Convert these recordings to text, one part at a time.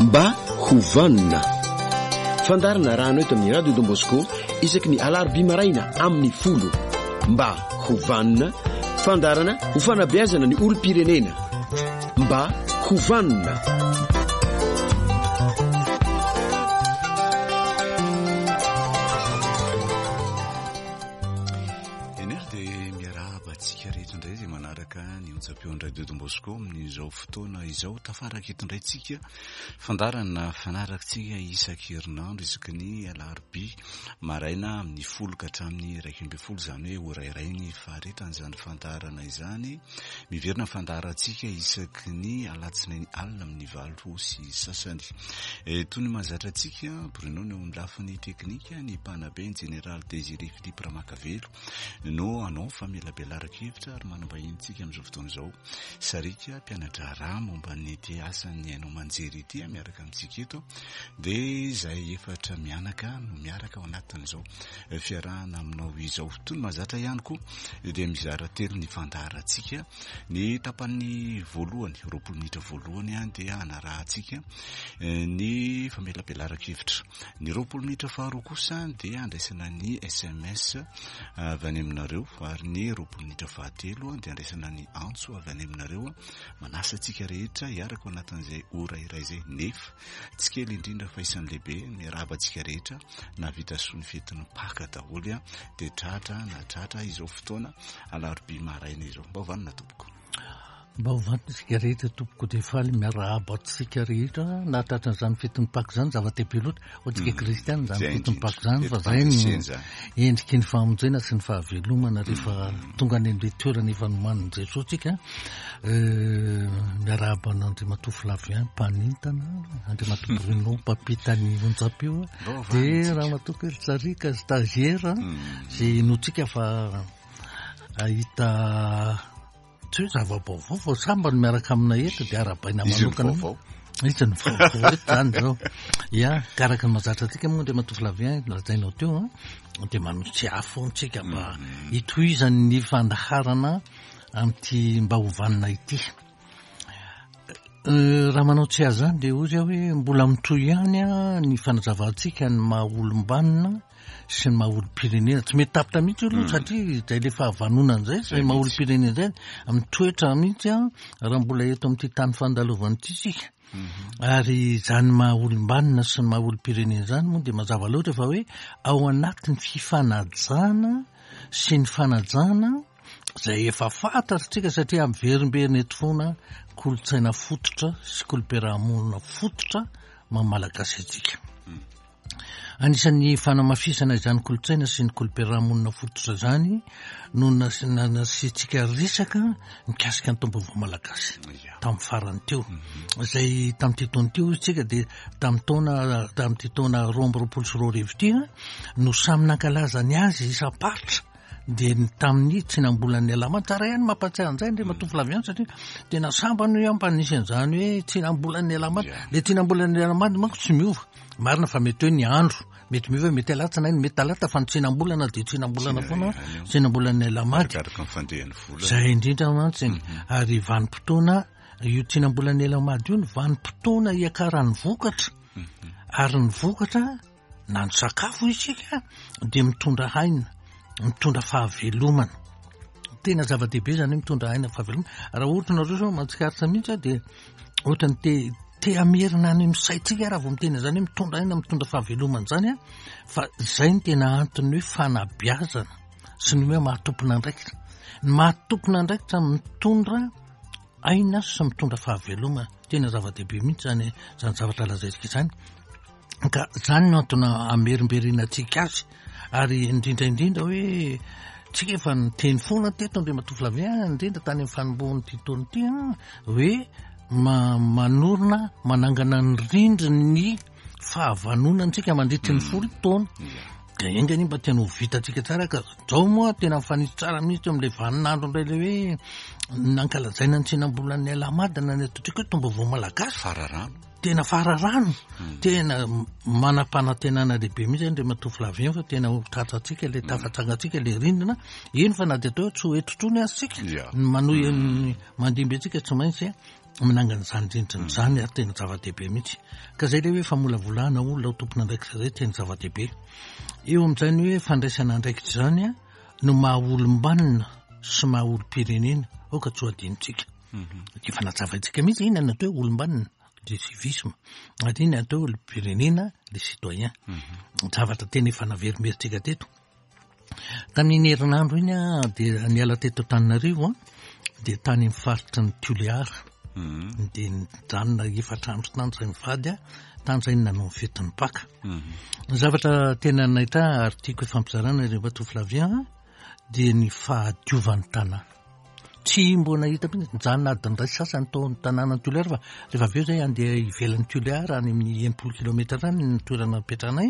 mba hovanina fandarana rano eto amin'ny radio Don Bosco isaky ny alarobia maraina amin'ny 10 mba hovanina fandarana ho fanabeazana ny olom-pirenena mba hovanina. Radio Don Bosco amin'izao fotoana izao tafaraky etondrayntsika fandarana fanarakintsika isan-kerinandro isaky ny alarobia maraina amin'ny 10 ka hatramin'ny 12 izany hoe orairay ny faharetan'izany fandarana izany miverina fandarantsika isaky ny alatsinainy alina amin'ny 9 sy sasany toy ny mahazatra antsika Bruno no lafiny teknika ny mpanabe ny Général Désiré Philippe Ramakavelo no anao famelabelaraka-hevitra ary manambahintsika amin'izao fotoana izao sarika mpianatra raha momba ny ty asan'ny hainao manjery ity miaraka amintsika eto dia izay efatra mianaka no miaraka ao anatin'izao fiarahana aminao izao toy ny mahazatra ihany koa dia mizara telo ny fandarantsika ny tapan'ny voalohany 20 minitra voalohany dia anarahantsika ny famelabelaraka-hevitra ny 20 minitra faharoa kosa dia andraisana ny SMS avy any aminareo ary ny 20 minitra fahatelo dia andraisana ny antso avy any aminareo manasa antsika rehetra hiaraka ao anatin'izay ora iray izay nefa tsy kely indrindra fa isan'ny lehibe miarahaba antsika rehetra na vita soa ny fetiny paka daholo dia tratra na tratra izao fotoana alarobia maraina izao mba hovanina tompoko mba hovantsika rehetra tompoko dia faly miarahaba antsika rehetra na tratran'izany fetiny paka izany zava-dehibe loatra ohatsika kristiana zany fetiny paka izany fa zay ny endriky ny fahamonjena sy ny fahavelomana rehefa tonga any amin'ilay toerana efa nomaniny Jesosy tsika miarahaba n'Andriamatofo Lavian mpanintana Andriamatofo Bruno mpampitany onjam-peo dia raha matoko Tsarika stagiaire izay notsika fa ahita tsy hoe zava-baovao fa samba no miaraka amina eto dia arabaina manokana izy ny vaovao eto zany zao ia karaka ny mahazatra antsika moa Andriamatofo Lavian lazainao teo dia manosy afo antsika mba hitohizany ny fandaharana amin'ity mba hovanina ity raha manao tsy azy zany dia ozy hoe mbola mitroy ihany ny fanazavantsika ny maha olom-banina sy ny maha olom-pirenena tsy mety tapitra mihitsy aloha satria zay le fahavanonana izay zay maha olom-pirenena izay amin'ny toetra mihitsy raha mbola eto amin'ity tany fandalovana ity sika ary zany maha olom-banina sy ny maha olom-pirenena zany moa dia mazava loatra fa hoe ao anatin'ny fifanajana sy ny fanajana zay efa fantatritsika satria amin'ny verimberina eto foana kolotsaina fototra sy kolom-piarahamonina fototra mamalagasy antsika anisan'ny fanamafisana izany kolotsaina sy ny kolom-piarahamonina fototra zany no nasitsika resaka mikasika ny tombovo malagasy tamin'ny farany teo izay tamin'ity taona teo isika dia tamin'ity taona 2022 ity no samy nankalaza ny azy isam-paritra dia tamin'ny tsinambolan'ny Alamady tsara ihany mampatsiahy an'izay Andriamatofo Lavian satria tena samba no ampanisy an'izany hoe tsinambolan'ny Alamady le tsinambolan'ny Alamady manko tsy miova marina fa mety hoe ny andro mety miova mety alatsinainy mety talata fa ny tsinambolana dia tsinambolana foana tsinambolan'ny Alamady zay indrindra mantsy ary vanim-potoana io tsinambolan'ny Alamady io ny vanim-potoana hiakaran'ny vokatra ary ny vokatra na ny sakafo isika dia mitondra haina mitondra fahavelomana tena zava-dehibe zany mitondra haina fahavelomana raha ohatra nareo zao mahatsikaritra mihitsy dia ohatra ny te amerina any misaitsika raha vao mitena zany hoe mitondra haina mitondra fahavelomana zany fa izay ny tena antony hoe fanabeazana sy ny hoe mahatompona andraikitra ny mahatompona andraikitra mitondra haina sy mitondra fahavelomana tena zava-dehibe mihitsy zany zavatra lazaitsika izany ka zany no antony amerimberina antsika azy ary indrindraindrindra hoe tsika efa niteny foana teto Andriamatofo Lavian indrindra tany amin'ny fanombohan'ny ity taona ity hoe manorina manangana ny rindry ny fahavanonantsika mandritry ny 10 taona dia engany mba tena ho vitantsika tsara ka zao moa tena mifanisy tsara mihitsy amin'ilay vaninandro indray le hoe nankalazaina ny tsinambolan'ny Alamady na ny ataontsika hoe tombovo malagasy fararano tena fararano tena manam-panantenana lehibe mihitsy Andriamatofo Lavian fa tena tratrantsika le tafatrangatsika le rindrina eny fa na dia atao tsy ho etotrony azy tsika manohy mandimby antsika tsy maintsy minangana zany rindriny zany ary tena zava-dehibe mihitsy ka zay le hoe famolavolana olona ho tompona andraikitra zay tena zava-dehibe eo amin'izay ny hoe fandraisana andraikitra zany a no maha olom-banina sy maha olo-pirenena ao ka tsy ho adinontsika efa nazavaintsika mihitsy iny natao hoe olom-banina le civisme ary iny atao olo-pirenena le citoyen zavatra tena efa naverimberitsika teto tamin'ny herinandro iny a dia niala teto Antananarivo dia tany mifaritra ny Tuléar dia nijanona efatrandro tany zay mivady a tany zay nanao ny fetin'ny Pâques ny zavatra tena nahita article fampizarana ireo Batoflavien dia ny fahadiovan'ny tanàna tsy mbo nahita mihitsy nijanona adiny ray sasany tao ny tanàna ny Tuléar fa rehefa avy eo zay andeha ivelan'ny Tuléar any amin'ny 80 kilometra any ny toerana petranay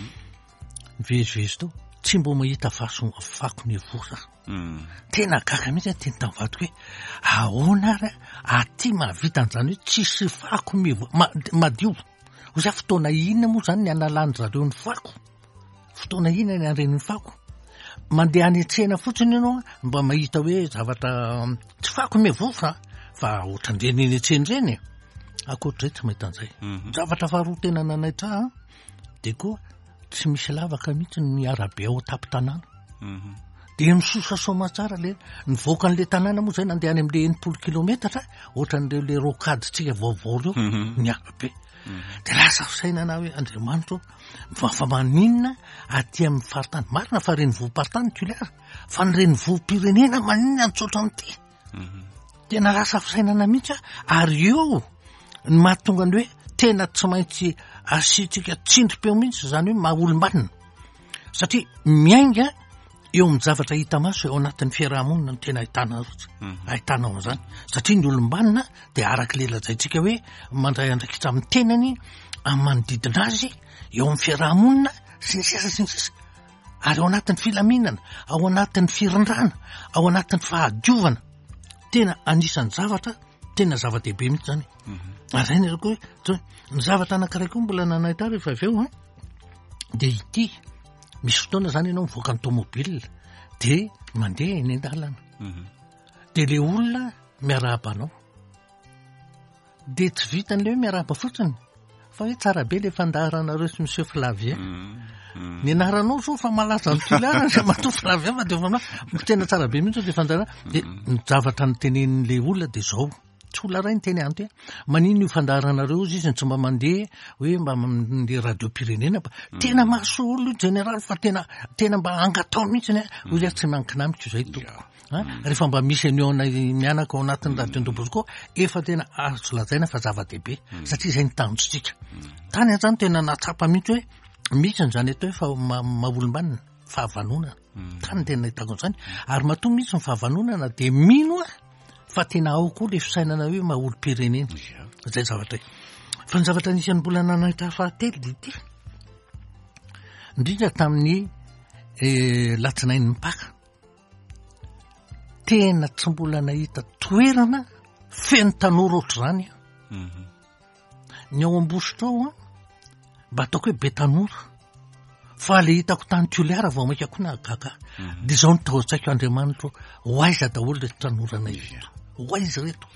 vezivezy tao tsy mbo mahita fako ny vosa tena gaga mihitsy teny tamivadiko hoe ahoana ary aty mahavita an'izany hoe tsisy fako madio ho zay fotoana inona moa zany ny analany zareo ny fako fotoana inona ny anreny ny fako mandeha any an-tsena fotsiny ianao mba mahita hoe zavatra tsy fako mivosa fa ohatran'ireny eny an-tsena ireny akoatray tsy mahita an'izay zavatra faharoa tena nanaitra dia koa tsy misy lavaka mihitsy ny arabe ao tapin-tanàna dia misosa soma tsara le nivoaka an'le tanàna moa zay nandeha any amin'le 80 kilometatra ohatran'ireo le rokadintsika vaovao reo ny arabe dia lasa fisainana hoe Andriamanitra fa maninona aty amin'ny faritany marina fa reny voam-paritany Tuléar fa ny reny voam-pirenena maninona nitsotra n'ity tena lasa fisainana mihitsy ary eo ny mahatonga ny hoe tena tsy maintsy asitsika tsindrim-peo mihitsy zany hoe maha-olom-banina satria miainga eo amin'ny zavatra hita maso eo anatin'ny fiarahamonina no tena ahitana ao an'izany satria ny olom-banina dia araka le lazaintsika hoe mandray andraikitra amin'ny tenany amin'ny manodidina azy eo amin'ny fiarahamonina sy ny sisa sy ny sisa ary ao anatin'ny filaminana ao anatin'ny firindrana ao anatin'ny fahadiovana tena anisan'ny zavatra tena zava-dehibe mihitsy zany ary zay ny koa hoe ny zavatra anankiray koa mbola nanahita rehefa avy eo dia ity misy fotoana zany ianao mivoaka ny tomobile dia mandeha eny an-dalana dia le olona miarabanao dia tsy vitan'le hoe miaraba fotsiny fa hoe tsara be le fandaharanareo sy monsieur Flavien ny anaranao so fa malaza ny Tuléar mato Flavien fa dia tena tsara be mihitsy dia fandarana dia ny zavatra ny tenenin'le olona dia zao tsy olona ray ny teny any hoe manino io fandaharanareo izy izy ny tsy mba mandeha hoe mba mandeha radio pirenena tena mahasolo général fa tena mba angatao mihitsy hoy zay tsy mankinamiko zay toko rehefa mba misy anio mianaka ao anatin'ny radio Ndoboziko efa tena azo lazaina fa zava-dehibe satria izay ny tanjotsika tany an'izany tena natsapa mihitsy hoe misy an'izany atao hoe fa maha-olom-banina fahavanonana tany tena nahitako an'izany ary matoa mihitsy ny fahavanonana dia mino fa tena ao koa le fisainana hoe maha-olo-pirenena zay zavatra fa ny zavatra nisan'ny mbola nanahita fahatelo dia ity indrindra tamin'ny latsinain'ny Pâques tena tsy mbola nahita toerana feno tanora ohatr'izany ny ao Ambositra ao mba ataoko hoe be tanora fa le hitako tany Tuléar vao maika koa nahagaga dia zao ny taotsaiko Andriamanitra hoaiza daholo reto tanorana ireto hoaiza reto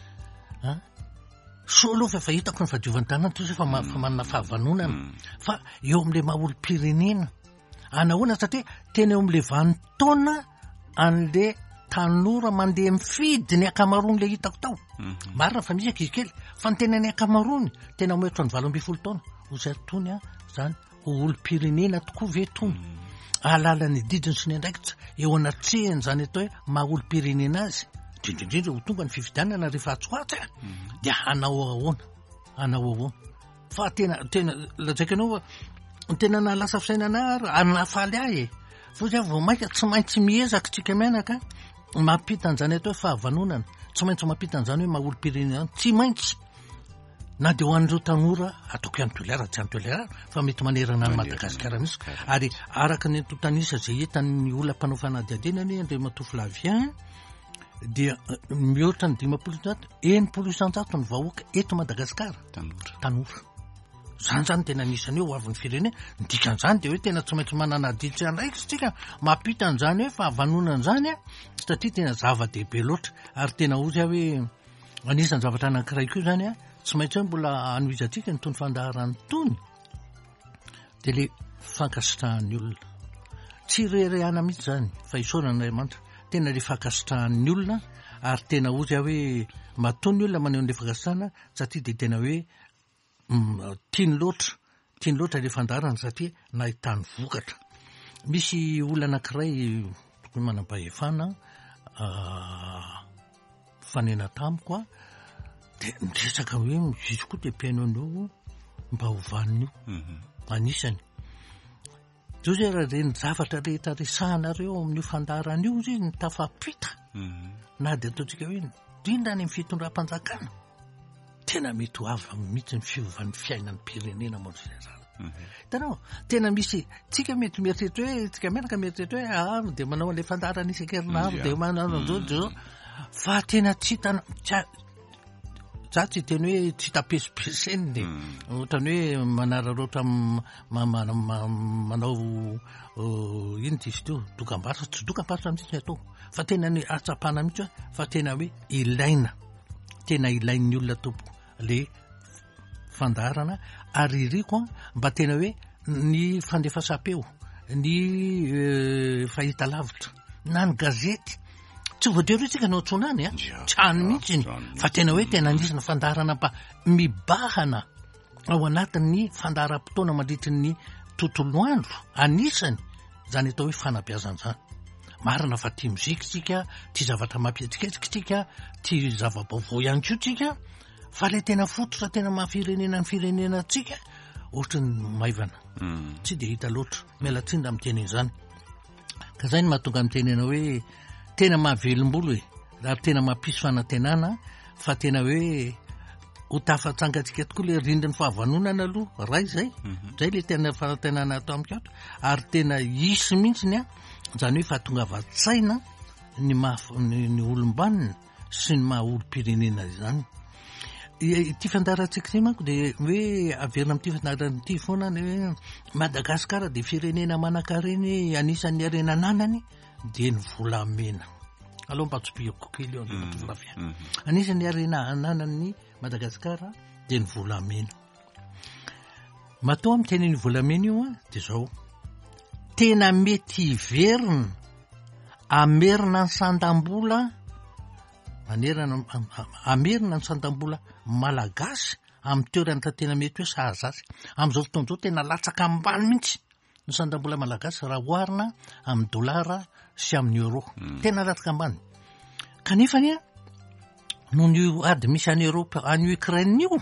so aloha fa efa hitako ny fadiovan'ny tanàna toy fa manana fahavanonana fa eo amin'le maha-olo-pirenena anahoana satria tena eo amin'le vanim-taona an'le tanora mandeha mifidy ny akamaroany le hitako tao marina fa misy akizy kely fa ny tena ny akamaroany tena moetra ny 12 taona ho zay tony zany olo-pirenena tokoa ve tony alala ny didiny sy ny andraikitra eo anatrehany zany atao hoe maha-olo-pirenena azy indrindrindrindra ho tonga ny fifidianana rehefa atsoatra dia hanao ahoana fa tena lazaika anao tena nalasa fisainana anafaly ahy fa zay vao maika tsy maintsy miezaka tsika mianaka mampita an'izany atao hoe fahavanonana tsy maintsy mampita an'izany hoe maha-olo-pirenena tsy maintsy na dia ho an'ireo tanora ataoko ihany Tuléar tsy any Tuléar fa mety manerana ny Madagasikara misy ary araka ny antotanisa zay hitan'ny olona mpanao fanadihadiana ny Andriamatoa Flavien dia mihoatra ny 80% ny vahoaka eto Madagasikara tanora zany tena nisany eo avy ny firenena dikan'izany dia hoe tena tsy maintsy manana ditsy andraikitra tsika mampita an'izany hoe fahavanonana izany satria tena zava-dehibe loatra ary tena ozy hoe Anisan'ny zavatra anankiray koa zany a tsy maintsy mbola anoizatsika ny tony fandaharany tony de le fankasitrahan'ny olona tsy rerehana mihitsy zany fa isaorana Andriamanitra tena le fankasitrahan'ny olona ary tena ozy aho hoe matony olona maneho an'le fankasitrahana satria de tena hoe tiany loatra le fandaharana satria nahitany vokatra. Misy olona anankiray tokony manam-pahefana fanena tamiko a de miresaka hoe izy koa de mpiaino an'io mba ho vanina io anisany zao zay raha reny zavatra rehetra resahanareo amin'io fandaharana io izy ny tafampita na de ataontsika hoe indrindra any amin'ny fitondram-panjakana tena mety ho avy mihitsy ny fiovan'ny fiainan'ny pirenena moa tanao tena misy tsika mety mieritreritra hoe tsika menaka mieritreritra hoe de manao an'le fandaharana isan-kerinandro de manao an'izao fa tena tsy hitana za tsy teny hoe tsy tapesipeseny de ohatrany hoe manararoatra manao ino tisy teo dokam-barotra tsy dokam-barotra mihitsy ny atao fa tena ny atsapana mihitsy fa tena hoe tena ilain'ny olona tompoko le fandaharana ary iriko mba tena hoe ny fandefasam-peo ny fahita lavitra na ny gazety tsy voatery hoe tsika nao tsonany trano mihitsy fa tena hoe tena anisany fandaharana mba mibahana ao anatin'ny fandaharam-potoana mandritry ny tontolo andro anisany zany atao hoe fanabeazana zany marina fa tia mozika tsika tia zavatra mampietsiketsika tia zava-baovao ihany koa tsika fa le tena fototra tena mahafirenena ny firenena tsika ohatra ny maivana tsy de hita loatra mialatsindra miteny izany ka zay ny mahatonga mitenena hoe tena mahavelombolo ary tena mampisy fanantenana fa tena hoe ho tafatsangatsika tokoa le rindriny fahavanonana aloha ray zay le tena fanantenana atao amikato ary tena isy mihitsy zany hoe fahatongavatsaina ny olombanina sy ny maha olom-pirenena zany. Ity fandaharantsika ty manko de hoe averina amin'ity fandaharana ity foana ny hoe Madagasikara de firenena manan-kareny anisan'ny arenananany de ny volamena. Aloha mpatsopiako kely eo ny volavia. Anisan'ny arenananany Madagasikara de ny volamena. Matoa miteny ny volamena io de zao tena mety hiverina amerina ny sandam-bola amerina ny sandam-bola malagasy amin'ny toerana tena mety hoe sahazasy amin'izao fotoana zao tena latsaka ambany mihitsy ny sandam-bola malagasy raha oharina amin'ny dolara sy amin'ny euro tena latsaka ambany kanefa noho ny ady misy any Europe any Ukraine io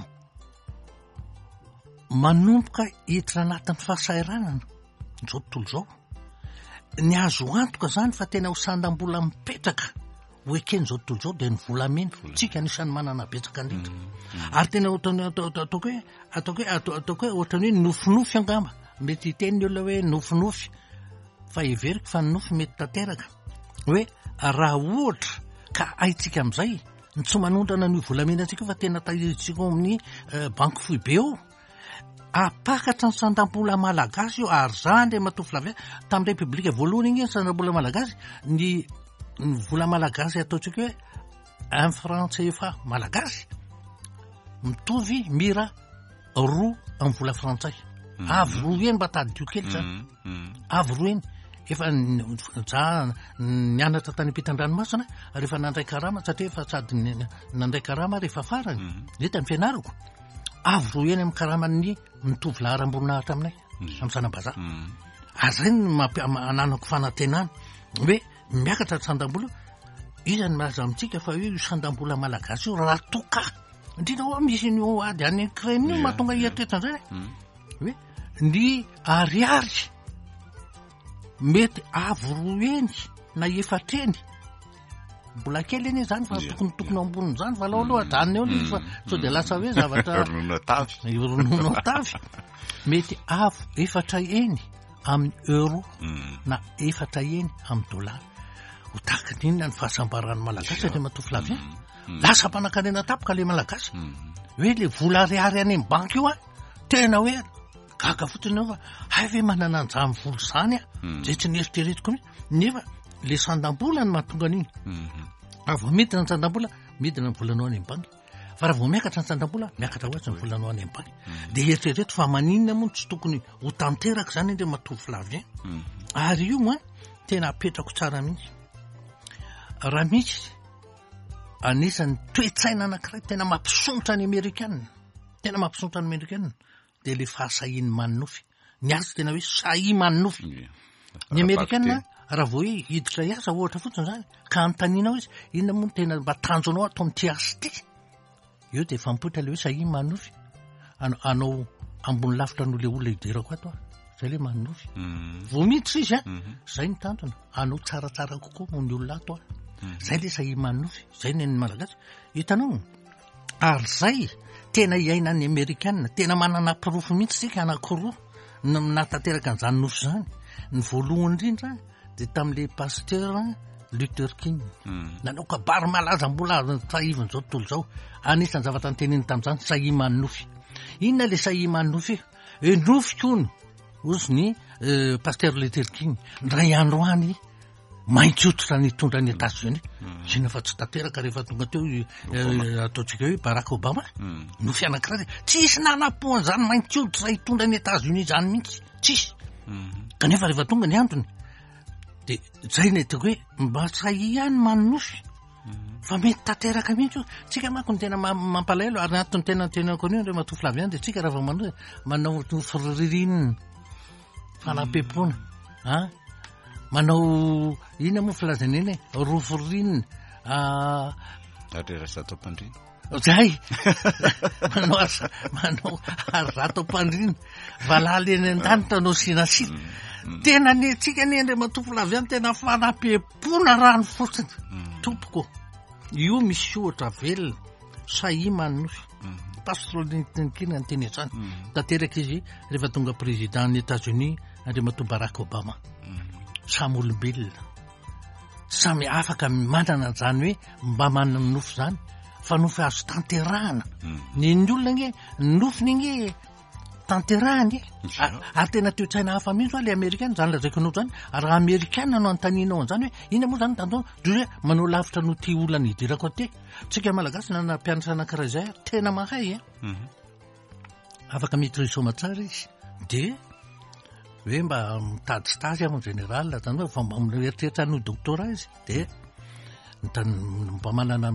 manomboka hiditra anatin'ny fahasairanana zao tontolo zao ny azo antoka zany fa tena ho sandam-bola mipetraka hoekeny zao tontolo zao de ny volamena tsika anisany manana betsaka indrindra ary tena ataoko hoe ohatrany hoe nofinofy angamba mety hiteny ny olona hoe nofinofy fa everiko fa ny nofy mety tanteraka hoe raha ohatra ka haitsika amin'izay ny tsy manondrana ny volamena antsika fa tena tahiritsika amin'ny banky fohy be eo apakatra ny sandam-bola malagasy io ary zany le matoa filavia tamin'ny repoblika voalohany iny sandam-bola malagasy ny vola malagasy ataontsika hoe un franc CFA malagasy mitovy mira roa amin'ny vola frantsay avy roa eny mba tady io kely zany avy roa eny efa za nianatra tany ampitan-dranomasina rehefa nandray karama satria efa sady nandray karama rehefa farany hita ny fianarako avy roa eny amin'ny karaman'ny mitovy laharam-boninahitra aminay amin'ny sanam-bazaha ary zay ananako fanantenana hoe miakatra sandam-bola izany malaza amintsika fa hoe io sandam-bola malagasy io raha toka indrindra hoe misy ny ady any Ukraine io mahatonga hieritreritra an'izay hoe ny ariary mety avy roa eny na efatreny mbola kely eny zany fa tokony amboniny zany fa aloha adaniny eo fa sao de lasa hoe zavatra ronono tavy mety avy efatra eny amin'ny euro na efatra eny amin'ny dollara ho tahaka n'inona ny fahasambaran'ny malagasy le matoa filavia lasa mpanankarena tapoka le malagasy hoe le vola ariary any amin'ny banky io tena hoe gaga fotsiny fa hay ve manana anjamy volo zany zay tsy nieritreretiko nefa le sandam-bola ny mahatonga an'iny avy midina ny sandam-bola midina ny volanao any am-banky fa raha vao miakatra ny sandam-bola miakatra ohatsy ny volanao any am-banky de eritrereto fa maninona moa tsy tokony ho tanteraka zany ndre matovy filavy ary io moa tena apetrako tsara mihitsy raha misy anisan'ny toetsaina anankiray tena mampisontra ny amerikanina tena mampisontra ny amerikanina de le fahasahiny manonofy ny azy tena hoe sahy manonofy ny amerikanina raha vao hoe hiditra iasa ohatra fotsiny zany ka antanina ao izy inona moa tena mba tanjonao atao am'ty asy ty io de efa mipoitra le hoe sahy manonofy anao ambony lafitra no le olona idirako ato zay le manonofy vao miditra izy zay ny tantona anao tsaratsara kokoa mo ny olona ato zay le sahy manonofy zay ny malagasy hitanao ary zay tena iaina ny amerikanina tena manana pirofo mihitsy sika anankiroa natanteraka an'izany nofy zany ny voalohany indrindra de tam'le pasteur Luther King nanao kabary malaza mbola tahiviny zao tontolo zao anisan'ny zavatra nyteniny tam'izany sahy manonofy inona le sahy manonofy nofy kono ozy ny pasteur Luther King ndray andro any maintsy otra ny tondra ny États-Unis sina fa tsy tanteraka rehefa tonga teo ataontsika hoe Barack Obama nofy anankiray tsisy nanapoan zany maintsy otra hitondra ny États-Unis zany mihitsy tsisy kanefa rehefa tonga ny antony de zay ny teko hoe mba sahy ihany manonofy fa mety tanteraka mihitsy tsika manko ny tena mampalahelo ary antony tena konio re matofi lavy ihany de tsika raha vao manao firirinina fanapepona manao ina moa filazana iny roforinina arerazatao-pandrina zay manao arzatao-pandrina valaly eny an-danitra no sinasina tena ny tsika ny andre matofo lavy ihany tena fanapepona rano fotsiny tompoko io misy ohatra velona sahy manonofy pastrolininkina ny teny zany tanteraka izy rehefa tonga président ny États-Unis andre mato Barack Obama samy olombelona samy afaka manana zany hoe mba manana nofy zany fa nofy azo tanterahana ny olona nge nofiny nge tanterahany ary tena toetsaina hafa mihitsy le amerikana zany lazaiko anao zany ary raha amerikana no antaninao an'izany hoe ina moa zany tanto de manao lavitra no ty olana hidirako aty tsika malagasy nana mpianatra anankiray zay tena mahay afaka mitrisoma tsara izy de hoe mba mitady stage amo général zany hoe fomba eritreritra no doctora izy de mba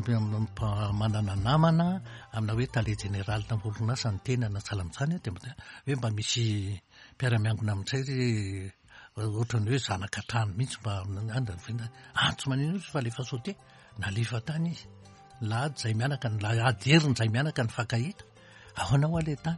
manana namana amina hoe tale général tamporonasa ny tena na salamitsany de hoe mba misy mpiaramiangona amitsay ohatrany hoe zanakatrano mihitsy mba antso manino izy fa lefa saute nalefa tany izy lahady zay mianaka aderiny zay mianaka ny fakahita ahoanao ale tany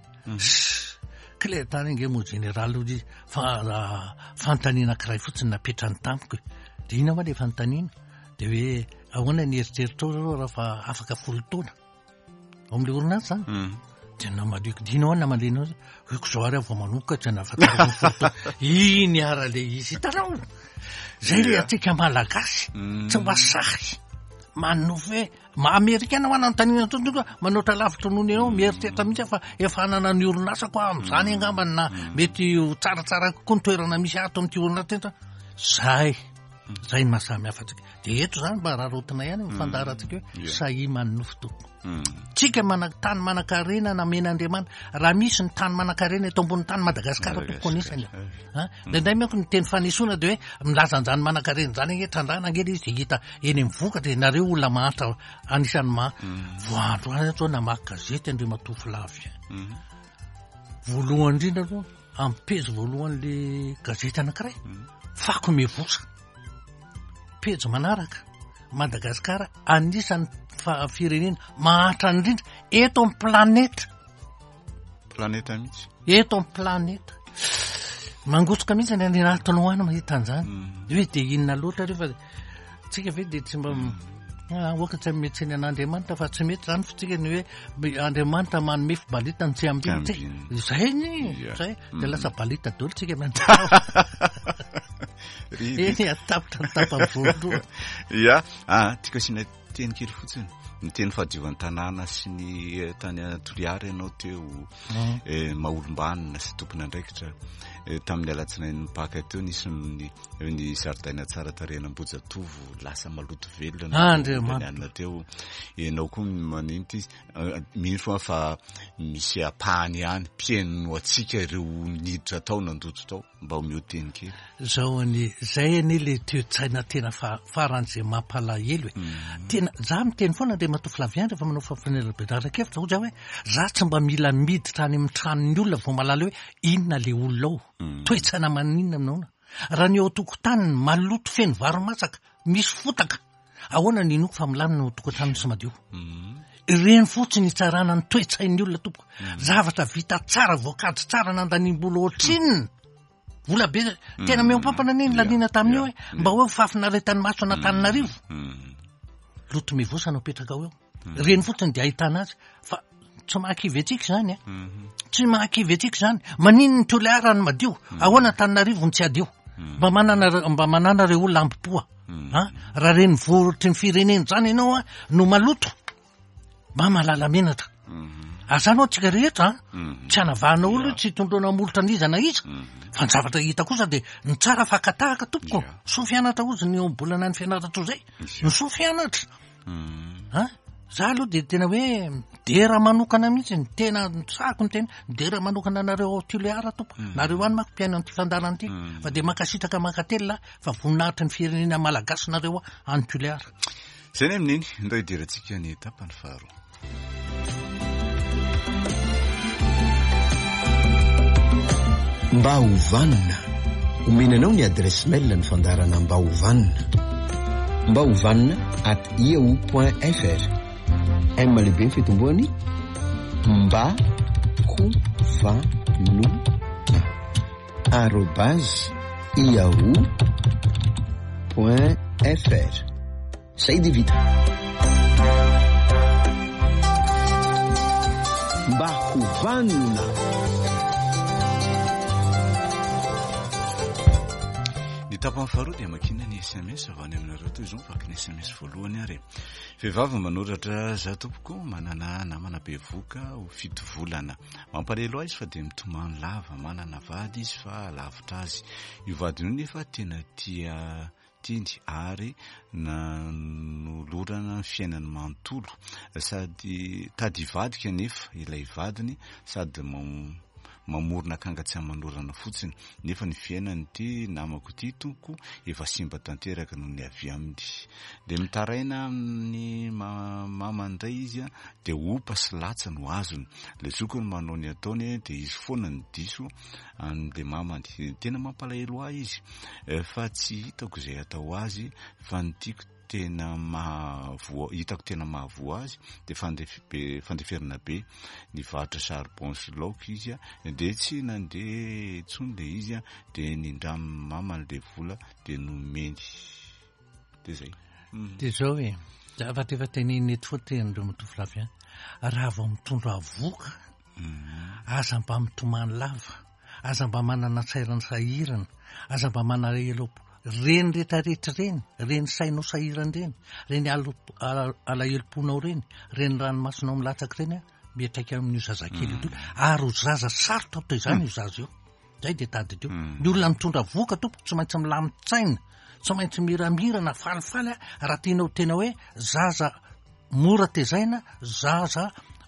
kle tany nge mo général izy fantanina kiray fotsiny napetrany tamiko de ina moa le fantanina de hoe ahoana ny eritreritro raha afaka folotona am'le orinasa zany de namaleko dinao namalena hoeko zao ary avo manokatra nafatara folotona iny ara le izy hitanao zay le atsika malagasy tsy masahy manofy hoe amerikana ho anantanina tontoka manoatra lavitra nony anao mieritreritra mihitsy fa efa hanana ny orinasa koa am'izany angambany na mety tsaratsara kokoa ny toerana misy ato am'ty orinasa zay ny mahasamy hafatsika de eto zany mba raha rotina ihany mifandarantsika hoe sahy manonofy toko tsika tany manan-karena namen'Andriamanitra raha misy ny tany manan-karena eto ambony tany Madagasikara toko anisany ndraindray mako ny teny fanisona de hoe milazan'izany manan-karena zany nge trandrana angely izy de hita eny mivokatra nareo olona mahatra anisany voandro zao namaky gazety andre matofo lavy voalohany indrindra aloha ampezy voalohany le gazety anankiray fako mivosa pejy manaraka Madagasikara anisan'ny firenena mahatra indrindra eto amin'ny planeta mihitsy eto amin'ny planeta mangotroka mihitsy ny aniratonao any mahita an'izany hoe de inona loatra rehefa tsika ve de tsy mba oka tsy ametseny an'Andriamanitra fa tsy mety zany fitsika ny hoe Andriamanitra manome fibalita ny tsy ambiny zay zay de lasa balita dolo tsika eny atapitra ny tapavoaloha ya tiako asina teny kely fotsiny ny teny fahadiovan'ny tanàna sy ny tany Toliara ianao teo maolombanina sy tompona andraikitra tamin'ny alatsinain'ny paka teo nisy ny zaridaina tsara tarehana Ambojatovo lasa maloto velona teo ianao koa maninty mino fa misy apahany ihany mpieno atsika ireo niditra tao nandoto tao mba ho mioteny kely zay any le toe-tsaina tena faran'izay mampalahelo tena za miteny foana de matofo laviandra fa manao fampifanelabe rarakevitra oza hoe za tsy mba mila miditra any amin'ny tranony olona vao malala hoe inona le olona ao toe-tsaina maninona aminaona raha ny eo tokotaniny maloto feno varomasaka misy fotaka ahoana ny inoko fa milanina tokotaniny sy madio ireny fotsiny tsarana ny toe-tsain'ny olona tompoko zavatra vita tsara voakady tsara nandanimbola ohatrinina vola be tena meompampana niny lanina tamin'io hoe mba hoe fafinaretany maso anatananarivo loto mivosana petraka ao eo reny fotsiny de ahitana azy fa tsy mahakivy atsika zany tsy mahakivy atsika zany manino ny Toliara ny madio ahoana Tananarivo ny tsy adio mba manana reo olona ampipoa raha reny vorotry ny fireneny zany ianao no maloto mba malala menatra azanao tsika rehetra tsy anavahana olo tsy tondrona molotra an'izana izy fa ny zavatra hita kosa de ny tsara fakatahaka tompoko so fianatra ozy ny bolana ny fianatra zay ny so fianatra za aloha de tena hoe dera manokana mihitsy ny tena sako ny tena dera manokana nareo Toliara tompo nareo any mako mpiaino an'ity fandarana ity fa de makasitraka makatelina fa voninahitry ny firenena malagasy nareo any Toliara zay ny amin'iny ndao hidirantsika ny tapany faharoa mba hovanina omenanao ny adresse mail ny fandarana mba hovanina @yahoo.fr m lehibe ny fitomboany mba hovano @yahoo.fr zay de vita mba hovanina tapany faharoa dia makina ny SMS avy any aminareo toy izao mifaky ny SMS voalohany ary vehivavy manoratra za tompoko manana namana be voka ho fito volana mampalelo azy fa dia mitomany lava manana vady izy fa lavitra azy io vadiny io nefa tena tia tiny ary nolorana ny fiainany manontolo sady tady vadika nefa ilay vadiny sady mamorona kangatsy amanorana fotsiny nefa ny fiainany ty namako ty toko efa simba tanteraka noho ny avy aminy de mitaraina amin'ny mamandray izy de opa sy latsa no azony le zokony manao ny ataony de izy foana ny diso an'le mamany tena mampalahelo ahy izy fa tsy hitako zay atao azy fa ny tiako tena hitako tena mahavoa azy de fandeferina be ny vatra charbon sy laoka izy de tsy nandeha tsony le izy de nindramy mamany le vola de nomeny de zay de zao hoe zavatra efa teneny eto fotenindreo mitoflavy raha vao mitondra voka aza mba mitomany lava aza mba manana sairany sahirana aza mba manana elopo reny rehetrarehetra reny sainao sahirany reny alahelomponao reny ranomasonao milatsaka reny miatraika amin'io zazakely io ary zaza sarotra toy izany io zaza io zay de tady teo ny olona mitondra voka tompo tsy maintsy milamitsaina tsy maintsy miramirana falifaly raha tianao tena hoe zaza mora tezaina zaza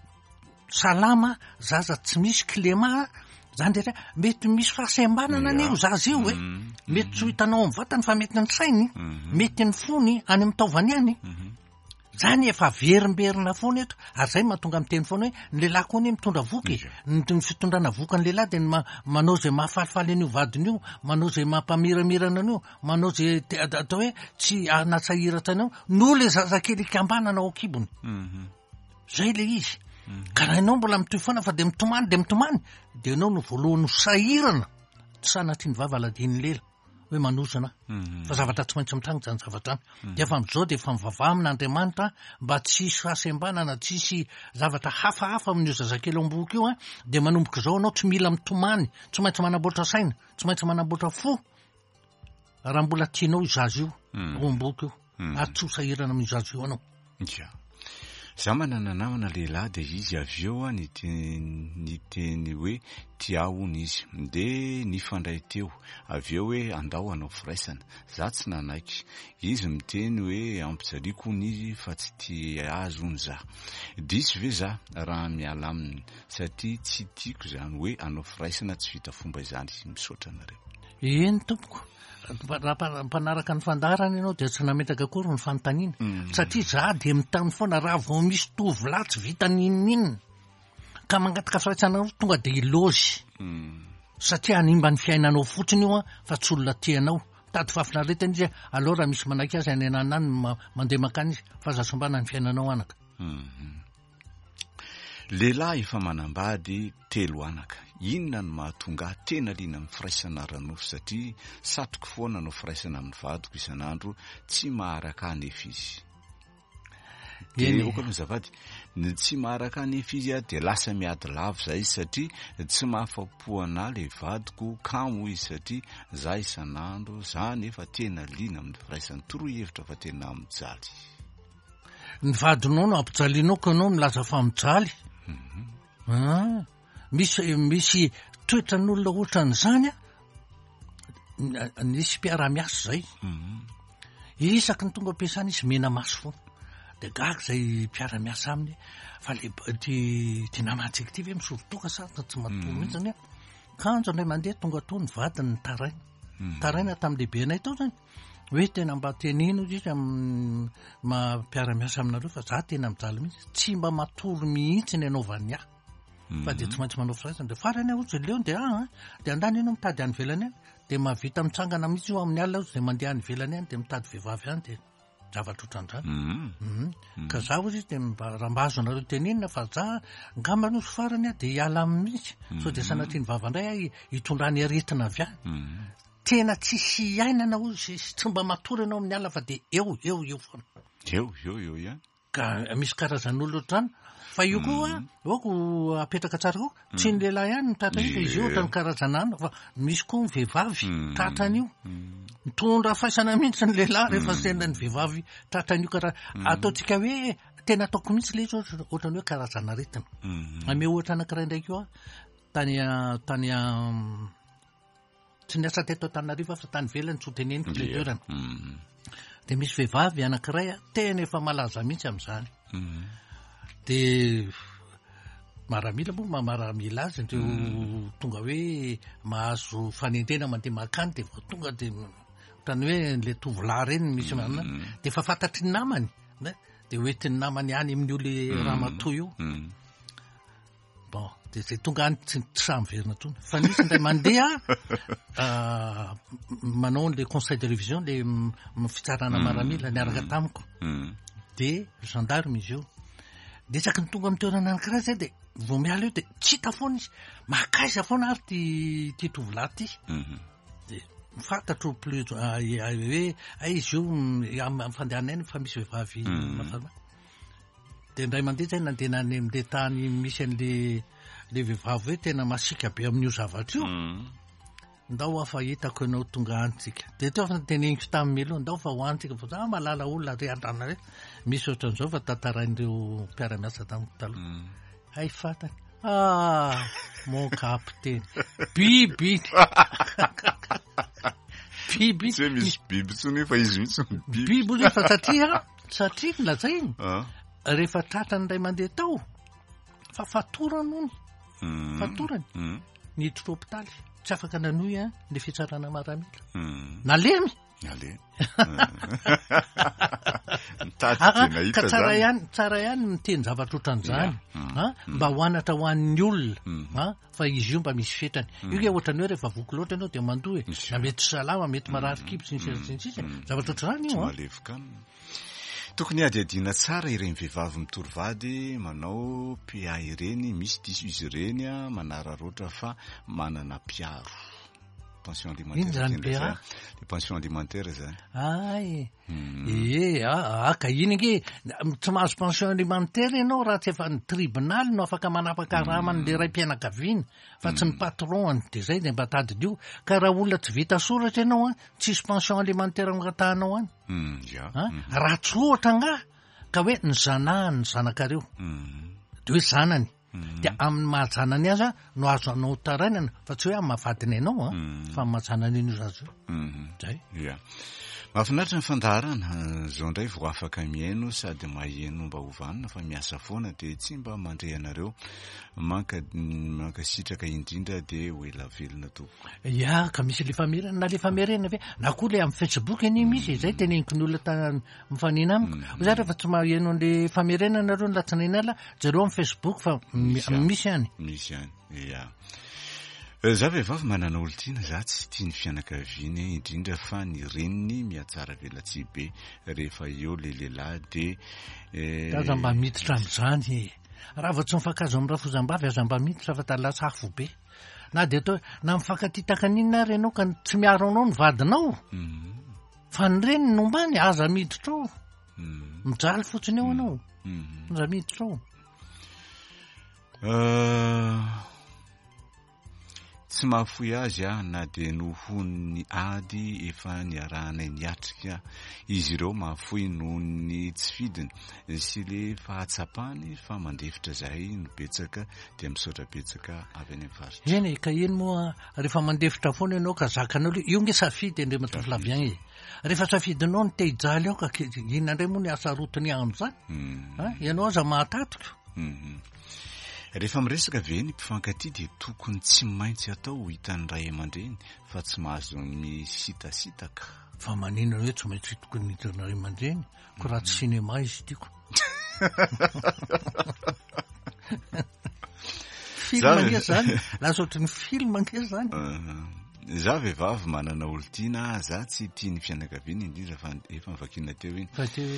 salama zaza tsy misy kilema zany de mety misy fahasembanana an'io zaza io mety tsy ho hitanao amin'ny vatany fa mety ny sainy mety ny fony any amin'ny taovany any zany efa verimberina foana eto ary zay mahatonga amin'ny teny foana hoe ny lehilahy koa ny mitondra voky ny fitondrana voka ny lehilahy de manao zay mahafalifaly an'io vadiny io manao zay mampamiramirana an'io manao zay atao hoe tsy anatsahiratra anao no le zazakely ikambanana ao akibony zay le izy ka raha ianao mbola mitoy foana fa de mitomany de ianao no voalohany sahirana tsy sanatry ny vava aladiny lela hoe manosana fa zavatra tsy maintsy mitranga zany zavatra any de efa am'izao de efa mivavaha amin'Andriamanitra mba tsisy fahasembanana tsisy zavatra hafahafa amin'io zazakely am-boky io de manomboka zao anao tsy mila mitomany tsy maintsy manamboatra saina tsy maintsy manamboatra fo raha mbola tianao izazy io ao am-boky io ary tsy ho sahirana amin'izazy io anao za manana namana lehilahy de izy avy eo ny teny hoe tiahony izy de nifandray teo avy eo hoe andao anao firaisana za tsy nanaiky izy miteny hoe ampijalikony izy fa tsy tia azony za disy ve za raha miala aminy satria tsy tiako zany hoe anao firaisana tsy vita fomba izany misaotra anareo eny tompoko raha mpanaraka ny fandarana ianao de tsy nametaka akory ny fanontaniana satria za de mitany foana raha vao misy tovolahy tsy vita ninninina ka mangataka firaisana tonga de ilozy satria animba ny fiainanao fotsiny io fa tsy olona tianao tady fafinaretany izy aloha raha misy manaiky azy any ananany mandeha makany izy fa zasombana ny fiainanao anaka lehilahy efa manambady telo anaka inona no mahatonga tena liana amin'ny firaisana ranofo satria satoko foana no firaisana amin'ny vadiko isan'andro tsy maharaka anefa izy de okano zavady ny tsy maharaka anefa izy de lasa miady lavo zay satria tsy mahafapoana le vadiko kamo izy satria za isan'andro za nefa tena liana amin'ny firaisana toroy hevitra fa tena mijaly ny vadinao no ampijalianao ka anao milaza fa mijaly misy toetran'olona ohatran'izany nisy mpiara-miasa zay isaky ny tonga ampiasana izy mena maso foana de gaga zay mpiara-miasa aminy fa le ty namantsika ty ve misorotoka sa tsy matory mihitsy zany kanjo indray mandeha tonga to ny vadiny taraina tamin'ny lehibe anay tao zany hoe tena mba tenino izy mampiara-miasa aminareo fa za tena mijaly mihitsy tsy mba matory mihitsy ny anaovany ahy fa de tsy maintsy manao firaisana de farany ozy leo de de andany ino mitady any velany any de mahavita mitsangana mihitsy io amin'ny alina de mandeha any velany any de mitady vehivavy any de zavatra ohatran'izany ka za ozy izy de raha mba azo anareo teninina fa za ngamba noso farany de hiala amin'ny mihitsy so de sanatria ny vavandray ahy hitondrany aretina avy any tena tsisy iainana ozy tsy mba matory anao amin'ny alina fa de eo foana eo ia ka misy karazan'olo ohatrany fa io koa oako apetraka tsara koa tsy ny lehilahy ihany mitatra io fa izy io ohatra ny karazanana fa misy koa ny vehivavy tratran'io mitondra faisana mihitsy ny lehilahy rehefa senda ny vehivavy tratran'io karaha ataontsika hoe tena ataoko mihitsy le izy ohatrany hoe karazana retina ame ohatra anankiray ndraiky io tany tsy niasa teto Antananarivo fa tany velany tsy ho teneniko le toerana de misy vehivavy anankiray tena efa malaza mihitsy amin'izany de maramila moa maramila azy ndreo tonga hoe mahazo fanentena mandeha makany de vao tonga de ohatrany hoe le tovolahy reny misy manana de fa fantatry ny namany de hoetiny namany any amin'io le ramatoa io bon de zay tonga any tsy samiverina tsony fa nisy ndray mandeha manao le conseil de révision le fitsarana maramila niaraka tamiko de gendarme izy io de saky ny tonga amin'ny toerana anankiray zay de vao miala eo de tsy hita foana izy makaiza foana ary ty tovolahy ty de mifantatro plus hoe izy io amfandehanany fa misy vehivavy mafarma de ndray mandeha zay nandeha nany am'le tany misy an'le vehivavy hoe tena masika be amin'io zavatra io ndao afa hitako ianao tonga antsika de teo fa teneniko tamin'ny meloha ndao fa hoantsika fa za malala olona re andrana re misy ohatran'izao fa tantarain'ireo mpiara-miasa tamiko taloha hay fatany mon capitaine biby tsy hoe misy biby tsony fa izy mihitsy biby ozy fa satria nilazay iny rehefa tratrany ray mandeha tao fa fatorany niditra hôpitaly tsy afaka nanohy le fitsarana maramila nalemy ka tsara ihany miteny zavatra ohatran'izany mba hoanatra ho an'ny olona fa izy io mba misy fetrany io ke ohatrany hoe rehefa voky loatra ianao de mandoa na mety tsy salama mety marary kibo sinsinsisa zavatra ohatran'izany io tokony adiadiana tsara ireny vehivavy mitorovady manao PA ireny misy diso izy ireny manararoatra fa manana piaro pension alimentaire le pension alimentaire zany ay aka iny nge tsy mahazo pension alimentaire ianao raha tsy efa ny tribunal no afaka manapaka ramany le ray mpianakaviana fa tsy ny patron de zay de mba tadiny io ka raha olona tsy vita soratra ianao tsisy pension alimentaire matahanao any raha tsy ohatra nga ka hoe ny zanahany zanakareo de hoe zanany de amin'ny mahazanany azy no azo anao tarainana fa tsy hoe amin'ny mahavadiny ianao fa mahazanany iny zazy zay ia mahafinaritra ny fandaharana zao indray vo afaka miaino sady maheno mba hovanina fa miasa foana de tsy mba mandre anareo mankasitraka indrindra de hoe lavelona to ia ka misy le famerena na le famerena ve na koa le amin'ny Facebook eny misy zay teneniko ny olona mifanina amiko za rehefa tsy maheno an'le famerena nareo ny latsinainy ala zareo amin'ny Facebook fa misy any ia za vehivavy manana olo tiana za tsy tia ny fianakaviany indrindra fa ny reniny miatsara velatsy be rehefa eo le lehilahy de aza mba miditra am'izany raha vao tsy mifakazo amin'ny rafozam-bavy aza mba miditra fa talasa afo be na de atao na mifakatitaka an'inona ary ianao ka tsy miaro anao ny vadinao fa ny reniny nombany aza miditra ao mijaly fotsiny eo anao aza miditra ao tsy mahafoy azy na de noho ny ady efa niarahana niatrika izy ireo mahafoy noho ny tsy fidiny sy le fahatsapany fa mandefitra zahay no betsaka de misaotra betsaka avy any amin'ny faritra eny ka eny moa rehefa mandefitra foana ianao ka zakanao io nge safidy andre matoflavian rehefa safidinao ny te-hijaly ao ka inona indray moa ny asa rotony amin'izany ianao aza mahatatoka rehefa miresaka ve ny mpifankaty de tokony tsy maintsy atao hitan'ny ray aman-dreny fa tsy mahazo misitasitaka fa maninona hoe tsy maintsy tokony hitan'ny ray aman-dreny ko raha tsy sinema izy tiako film ange zany lasa ohatry ny film ange zany za vehivavy manana olo tiana za tsy tia ny fianakaviana indrindra fa efa mivakina teo iny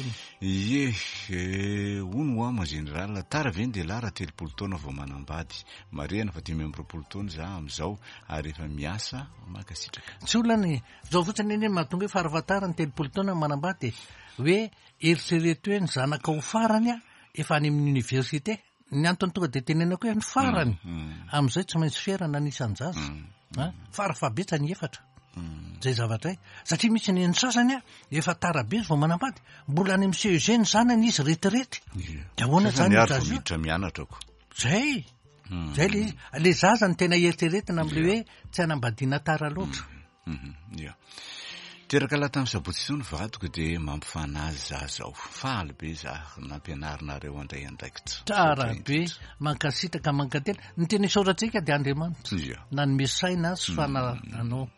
ono hoamo en général tara ve ny lehilahy raha 3 taona vao manambady marihana fa 5 taona za am'izao ary efa miasa makasitraka tsy olany zao fotsiny eny mahatonga hoe farafatara ny 3 taona manambady hoe eritrereto hoe ny zanaka ho farany a efa any amin'ny université ny antony tonga de tenenako hoe ny farany am'izay tsy maintsy ferana anisan'zaza farafabetsany efatra zay zavatra satria misy ny sasany a efa tarabe izy vao manambady mbola any amin'ny CEG ny zanany izy retirety de ahoana miditra mianatrako zay le zaza ny tena eritreretina am'le hoe tsy hanambadiana tara loatra teraka laha tamin'ny sabotsy izao ny vadiko de mampifanazy za zao faly be za nampianarinareo andray andraikitra tsara be mankasitraka mankatela ny tena isaorantsika de Andriamanitra na ny mesaina sy fananao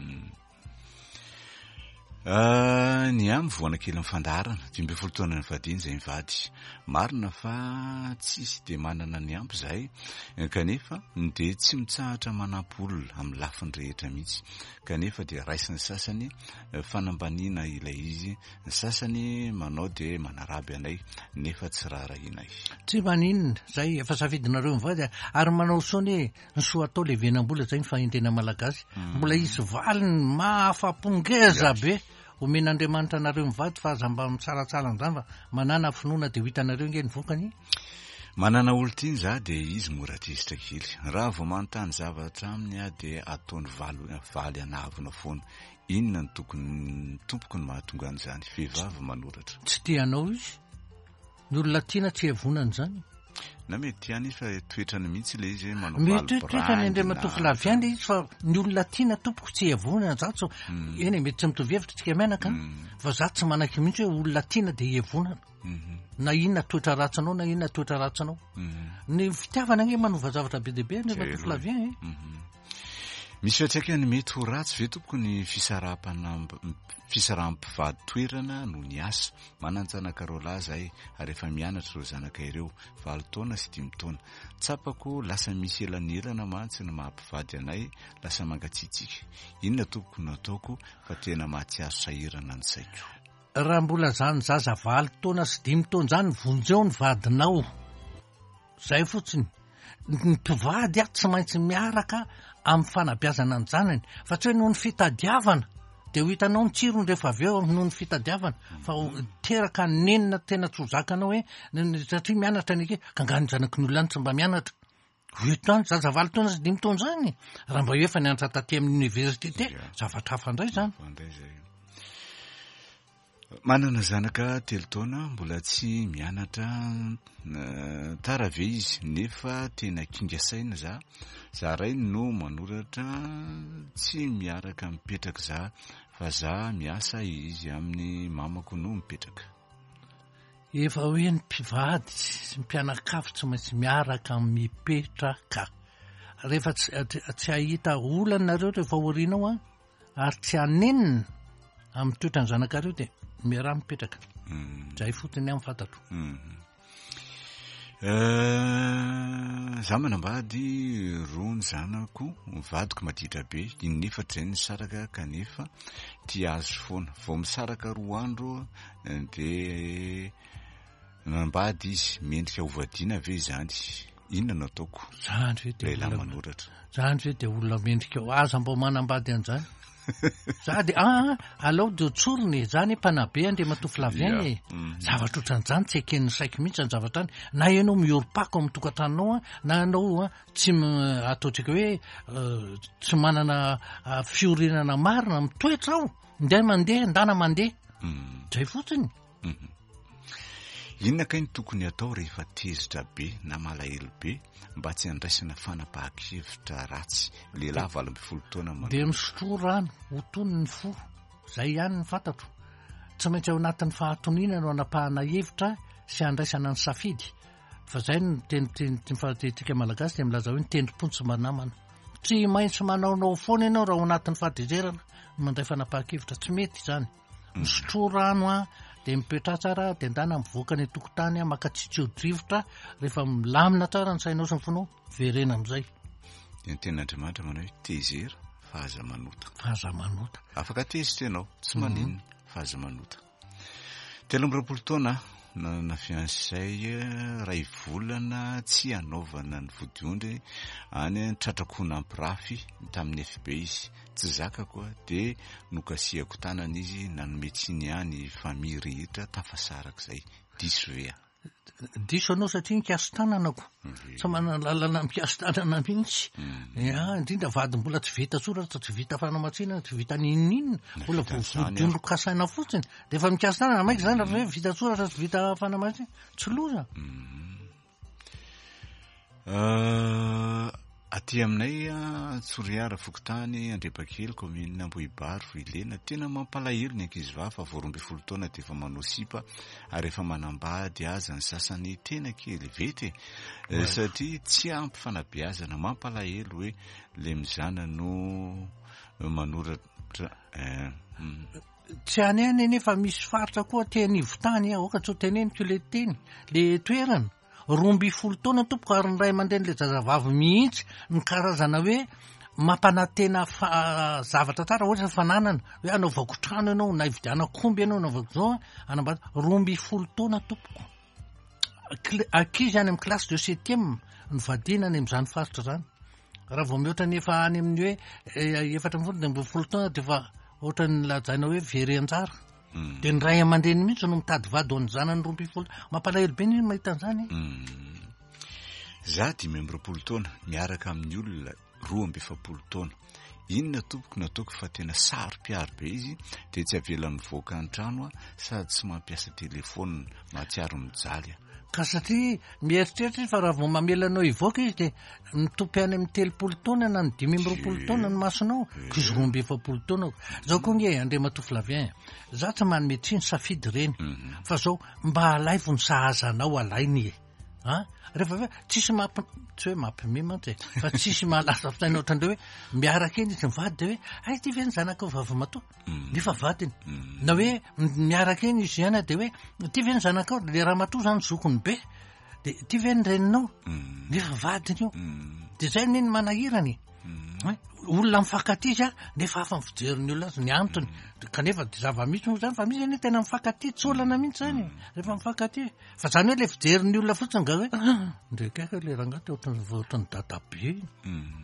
ny amy voana kely mifandaharana 12 taona ny vadiny zay mivady marina fa tsisy de manana ny ampy zahay kanefa de tsy mitsahatra manampy olona amin'ny lafiny rehetra mihitsy kanefa de raisiny sasany fanambaniana ilay izy ny sasany manao de manaraby anay nefa tsy rarahinay tsy maninona zay efa safidinareo mivady ary manao sony ny soa atao le venam-bola zay ny fahendrena malagasy mbola izy valiny mahafapongeza be omen'Andriamanitra anareo mivady fa aza mba mitsaratsara an'izany fa manana finoana de ho hitanareo nge ny vokany manana olo tiany za de izy moratrisitra kely raha vao manontany zavatra aminy a de ataony valy anavina foana inona ny tompoko ny mahatonga an'izany vehivavy manoratra tsy tianao izy ny olona tiana tsy havonany zany na mety tiany izy fa toetrany mihitsy le izy manao metoetrany andre matofo laviany izy fa ny olona tiana tompoko tsy havonana zato eny mety tsy mitovy hevitra tsika mianaka fa za tsy manaky mihitsy hoe olona tiana de hiavonana na inona toetra ratsanao na inona toetra ratsanao ny fitiavana nge manova zavatra be deabe ny matofo laviany misy fiatraikany mety ho ratsy ve tompoko ny fisarahampivady toerana no ny asa mananjanaka lahy zahay ary efa mianatra reo zanaka ireo 20 taona sy 5 taona tsapako lasa misy elanelana mantsy ny mahampivady anay lasa mangatsitsika inona tompoko no ataoko fa tena mahatsiazo sahirana ny saiko raha mbola zany zaza 20 taona sy 5 taona zany vonjeo ny vadinao zay fotsiny ny mpivady tsy maintsy miaraka amin'ny fanabeazana ny zanany fa tsy hoe noho ny fitadiavana de ho hitanao ny tsirony rehefa avy eo noho ny fitadiavana fa teraka nenina tena tsy ho zakanao hoe satria mianatra nike ka ngany zanaky ny olona any tsy mba mianatra hoetany zaza 20 taona sy 5 taona zany raha mba efa nianatra taty amin'ny université zavatra hafa indray zany manana zanaka telo taona mbola tsy mianatra tara ve izy nefa tena kingasaina za ray no manoratra tsy miaraka mipetraka fa za miasa izy amin'ny mamako no mipetraka. Efa hoe ny mpivady sy mpianakavy tsy maintsy miaraka mipetraka. Rehefa tsy ahita olana nareo rehefa orinao ary tsy hanenina amin'ny toetrany zanakareo dia miaraha mipetraka. Zay fotony amin'ny fantatro. Za manambady roa ny zanako mivadiko maditra be inefatra izay ny saraka kanefa tia azo foana vao misaraka 2 andro dia manambady izy mendrika hovadiana ve izany inona no ataoko lehilahy manoratra zany ve dia olona mendrika ho aza mbo manambady an'izany za dia alao dia tsorony zany mpanabe andre matofy laviany zavatra ohatran'izany tsy eken'ny saiko mihitsy ny zavatra any na ianao mioripako amin'ny tokantranonao na ianao tsy ataontsika hoe tsy manana fiorenana marina mitoetra ao nday mandeha ndana mandeha zay fotsiny. Inona kay ny tokony atao rehefa tezitra be na malahelo be mba tsy handraisana fanapahan-kevitra ratsy lehilahy 20 taona dia misotro rano hotony ny fo zay ihany ny fantatro tsy maintsy ao anatin'ny fahatoniana no hanapahana hevitra sy handraisana ny safidy fa zay ny teny malagasy dia milaza hoe ny tendrom-pontsy manamana tsy maintsy manaonao foana ianao raha ao anatin'ny fahatezerana mandray fanapahan-kevitra tsy mety zany. Misotro rano dia mipetra tsara dia ndana mivoaka ny tokotany makatsitsiodrivotra rehefa milamina tsara ny sainao sy ny fonao verena amin'izay. Ny ten'Andriamanitra manao hoe tezera fa aza manota. Afaka tezitra ianao tsy maninona fa aza manota. 13 taona na fiansay ray volana tsy hanaovana ny vodiondry any tratrakoana ampirafy tamin'ny FB izy tsy zakako dia nokasiako tanana izy nanometsiny any famille rehetra tafasarak'izay diso vea diso anao satria nikasy tananako tsy manana lalana mikasy tanana mihitsy indrindra vady mbola tsy vita soratra tsy vita fanamatsina tsy vita ninninina mbola vodondro kasaina fotsiny dia efa mikasy tanana maika zany raha hoe vita soratra tsy vita fanamatsina tsy loza. Aty aminay Tsoriara Fokotany Andrepakely commune Ambohibary Vilena tena mampalahelo ny ankizy fa 12 taona dia efa manao sipa ary efa manambady aza ny sasany tena kely vety satria tsy ampy fanabeazana mampalahelo hoe le mizana no manoratra tsy aneny nefa misy faritra koa tenivo tany oka tsy teneniko le teny le toerana 12 taona tompoko ary ny ray aman-dreny le zazavavy mihitsy ny karazana hoe mampanantena zavatra tsara ohatra fananana hoe anaovako trano ianao na ividianakomby ianao anaovako zao anambady 12 taona tompoko akizy any amin'ny classe de 7e ny vadinany amin'izany faritra zany raha vao mihoatra ny efa any amin'ny hoe 14 taona dia efa ohatra ny lazaina hoe very anjara dia ny ray aman-dreny mihitsy no mitady vady ho any zanany 12 mampalahelo be ny mahita an'izany. Za 12 taona miaraka amin'ny olona 12 taona inona tompoko nataoko fa tena sarom-piaro be izy dia tsy avelan'ny voaka ny trano sady tsy mampiasa telefona mahatsiaro mijaly ka satria mieritreritra fa raha vao mamelanao hivoaka izy dia mitopy any amin'ny 30 taona na ny 15 taona ny masonao ka izy 12 taona zao koa nge Andriamatofy Lavien za tsy manome tsy ny safidy reny fa zao mba alaivo ny sahazanao alainy rehefa tsisy tsy hoe mampime mantsy fa tsisy mahalasa fitaina ohatrandreo hoe miaraka eny izy mivady dia hoe ay ty ve ny zanaka vavy matoa nefa vadiny na hoe miaraka eny izy ihany dia hoe ty ve ny zanaka le raha matoa zany zokony be dia ty ve ny reninao nefa vadiny io dia zay neny manahirany olona mifankaty izy nefa afa mifijeriny olona azy ny antony kanefa dia zava-misy moa zany fa misy anie tena mifankaty tsy olana mihitsy zany rehefa mifankaty fa zany hoe le fijeriny olona fotsiny ga hoe ndrekaka le rangaty ohatrany dadabe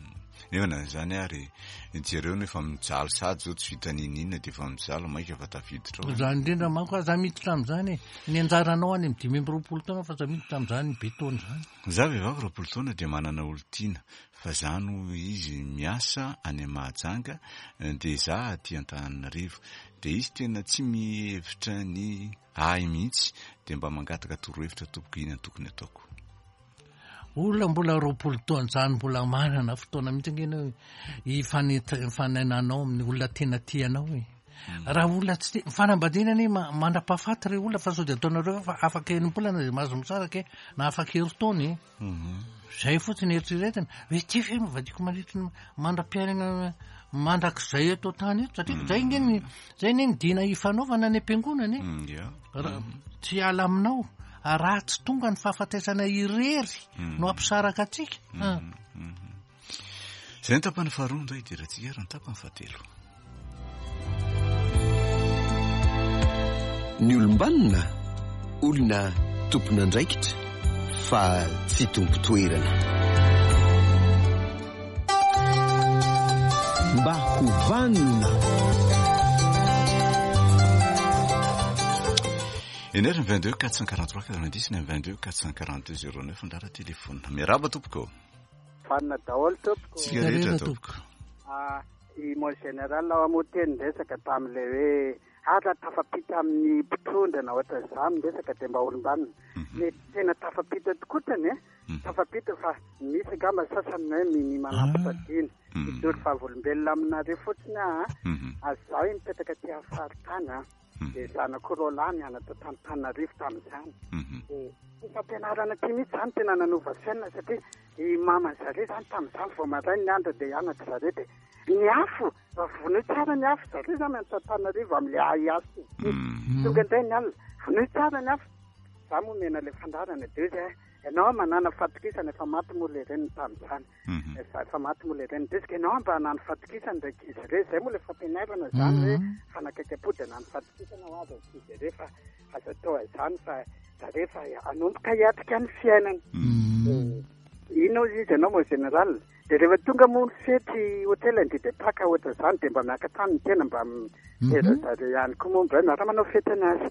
Eona zany ary jereo no efa mijaly sady zao tsy vita ninina dia efa mijaly maika efa tafiditra ao. Zany indrindra manko aza miditra amin'izany ny anjaranao any amin'ny 5 taona fa za miditra amin'izany be taona zany. Za vehivavy 20 taona dia manana olon-tiana fa zano izy miasa any Mahajanga dia za aty Antananarivo dia izy tena tsy mihevitra ny ay mihitsy dia mba mangataka torohevitra tompoko ina tokony ataoko. Olona mbola 20 taona zany mbola manana fotoana mihitsy angena ifanainanao amin'ny olona tena tianao e. Raha olona tsy fanambadiana mandra-pahafaty ireo olona fa sao dia ataonareo fa afaka enim-polana dia mahazo misaraka na afaka herin-taona zay fotsiny eritreretina hoe ty fe mivadiko mandritra mandra-piainana mandrak'izay atao tany eto satria zay ny dina ifanaovana ny am-piangonana tsy ala aminao raha tsy tonga ny fahafatesana irery no ampisaraka atsika. Zay ny tapany faharoa ndray idiratsika ary ny tapany fahatelo. Ny olombanina olona tompona andraikitra fa tsy tompo toerana. Mba hovanina Energy 22 443 90 22 442 09 ndara telefona. Miaraba tompoko. Fanna daholo tompoko. Tsika rehetra tompoko. I mon général ao amoteny resaka tam'le hoe ala tafapita amin'ny mpitondra na ohatra izany resaka dia mba olombanina. Le tena tafapita tokotrany tafapita fa misy gamba sasany hoe manapotadiny midoro fahavolombelona aminareo fotsiny azaho mipetraka ty afaritany dia zanako Rolany anatao Tananarivo tamin'izany. Dia fampianarana ty mihitsy zany tena nanova fiainana satria i maman zareo zany tamin'izany vao marainy ny andro dia hianatra zareo dia ny afo vonoy tsara ny afo zareo zany Tananarivo amin'le ay afo tonga indray ny alina vonoy tsara ny afo za moa mena le fandarana dia zay ianao manana fatokisana efa maty moa le reniny tamin'izany efa maty moa le reniny desika ianao mba hanano fatokisana ndraiky izy reo zay moa le fampianarana zany hoe fanakaikam-pody hanano fatokisana ho azy izy reo fa azo atao izany fa zareo fa hanomboka hiatrika ny fiainana ino izy ianao moa général dia rehefa tonga moa ny fety hotely Indridepaka ohatra izany dia mba miaka tany ny tena mba mitera zareo ihany koa moa mba miaraka manao fety anazy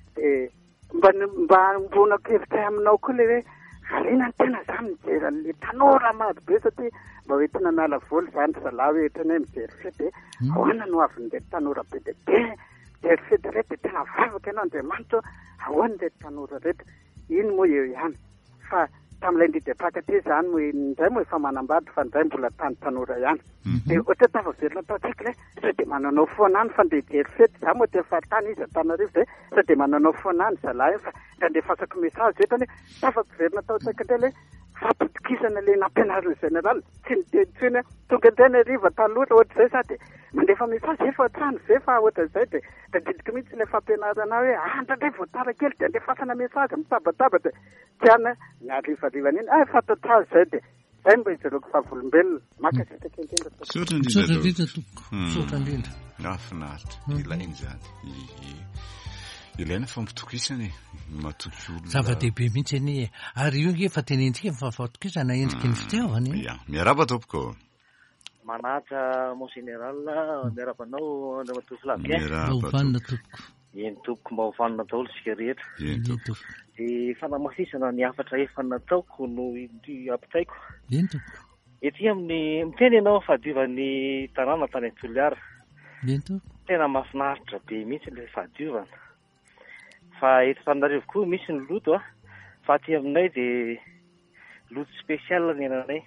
dia mba mbonako hevitra aminao koa le hoe alina ny tena zany mijery le tanora maro be satria mba hoentina miala voly zany zalahy hoentina hoe mijery fety ahoana no avin'le tanora be dia mijery fety rehetra dia tena vavaka ianao Andriamanitra ahoana le tanora rehetra iny moa eo ihany fa tamin'ilay Indridepaka ty zany indray moa efa manambady fa indray mbola tanora ihany dia ohatra tafaverina ataotsika le sao dia mananao foanany fa ndeha hijery fety za moa dia fahatany izy Antananarivo dia sao dia mananao foanany zalahy fa ndeha fasako mesazy etany tafaverina ataotsika indray le fampitokisana le nampianariny général tsy niteny tonga indray ny ariva taloha ohatra izay sady mandefa mesazy efa trano ve fa ohatra izay dia tadidiko mihitsy le fampianarana hoe ndraindray voatara kely dia andefasana mesazy mitabataba dia tiana ny arivariva niny fatatrazy zay dia zay mba izareko fahavolombelona maka sitaka indrindra sotra indrindra sotra indrindra nafinaritra ilainy zany ilaina fampitokisana matoky olona zava-dehibe mihitsy any ary io efa tenentsika fa fampitokisana endriky ny fitiavany miaraba tompoko manatra mon général miarabanao Andriamatosy ovanina tompoko eny tompoko mba hovanina daholo sika rehetra dia fanamafisana ny afatra efa nataoko no ampitaiko eny tompoko ety amin'ny miteny ianao fahadiovan'ny tanàna tany Antoliara eny tompoko tena mahafinaritra be mihitsy le fahadiovana fa eto Tananarivo koa misy ny loto fa aty aminay dia loto spesial ny ananay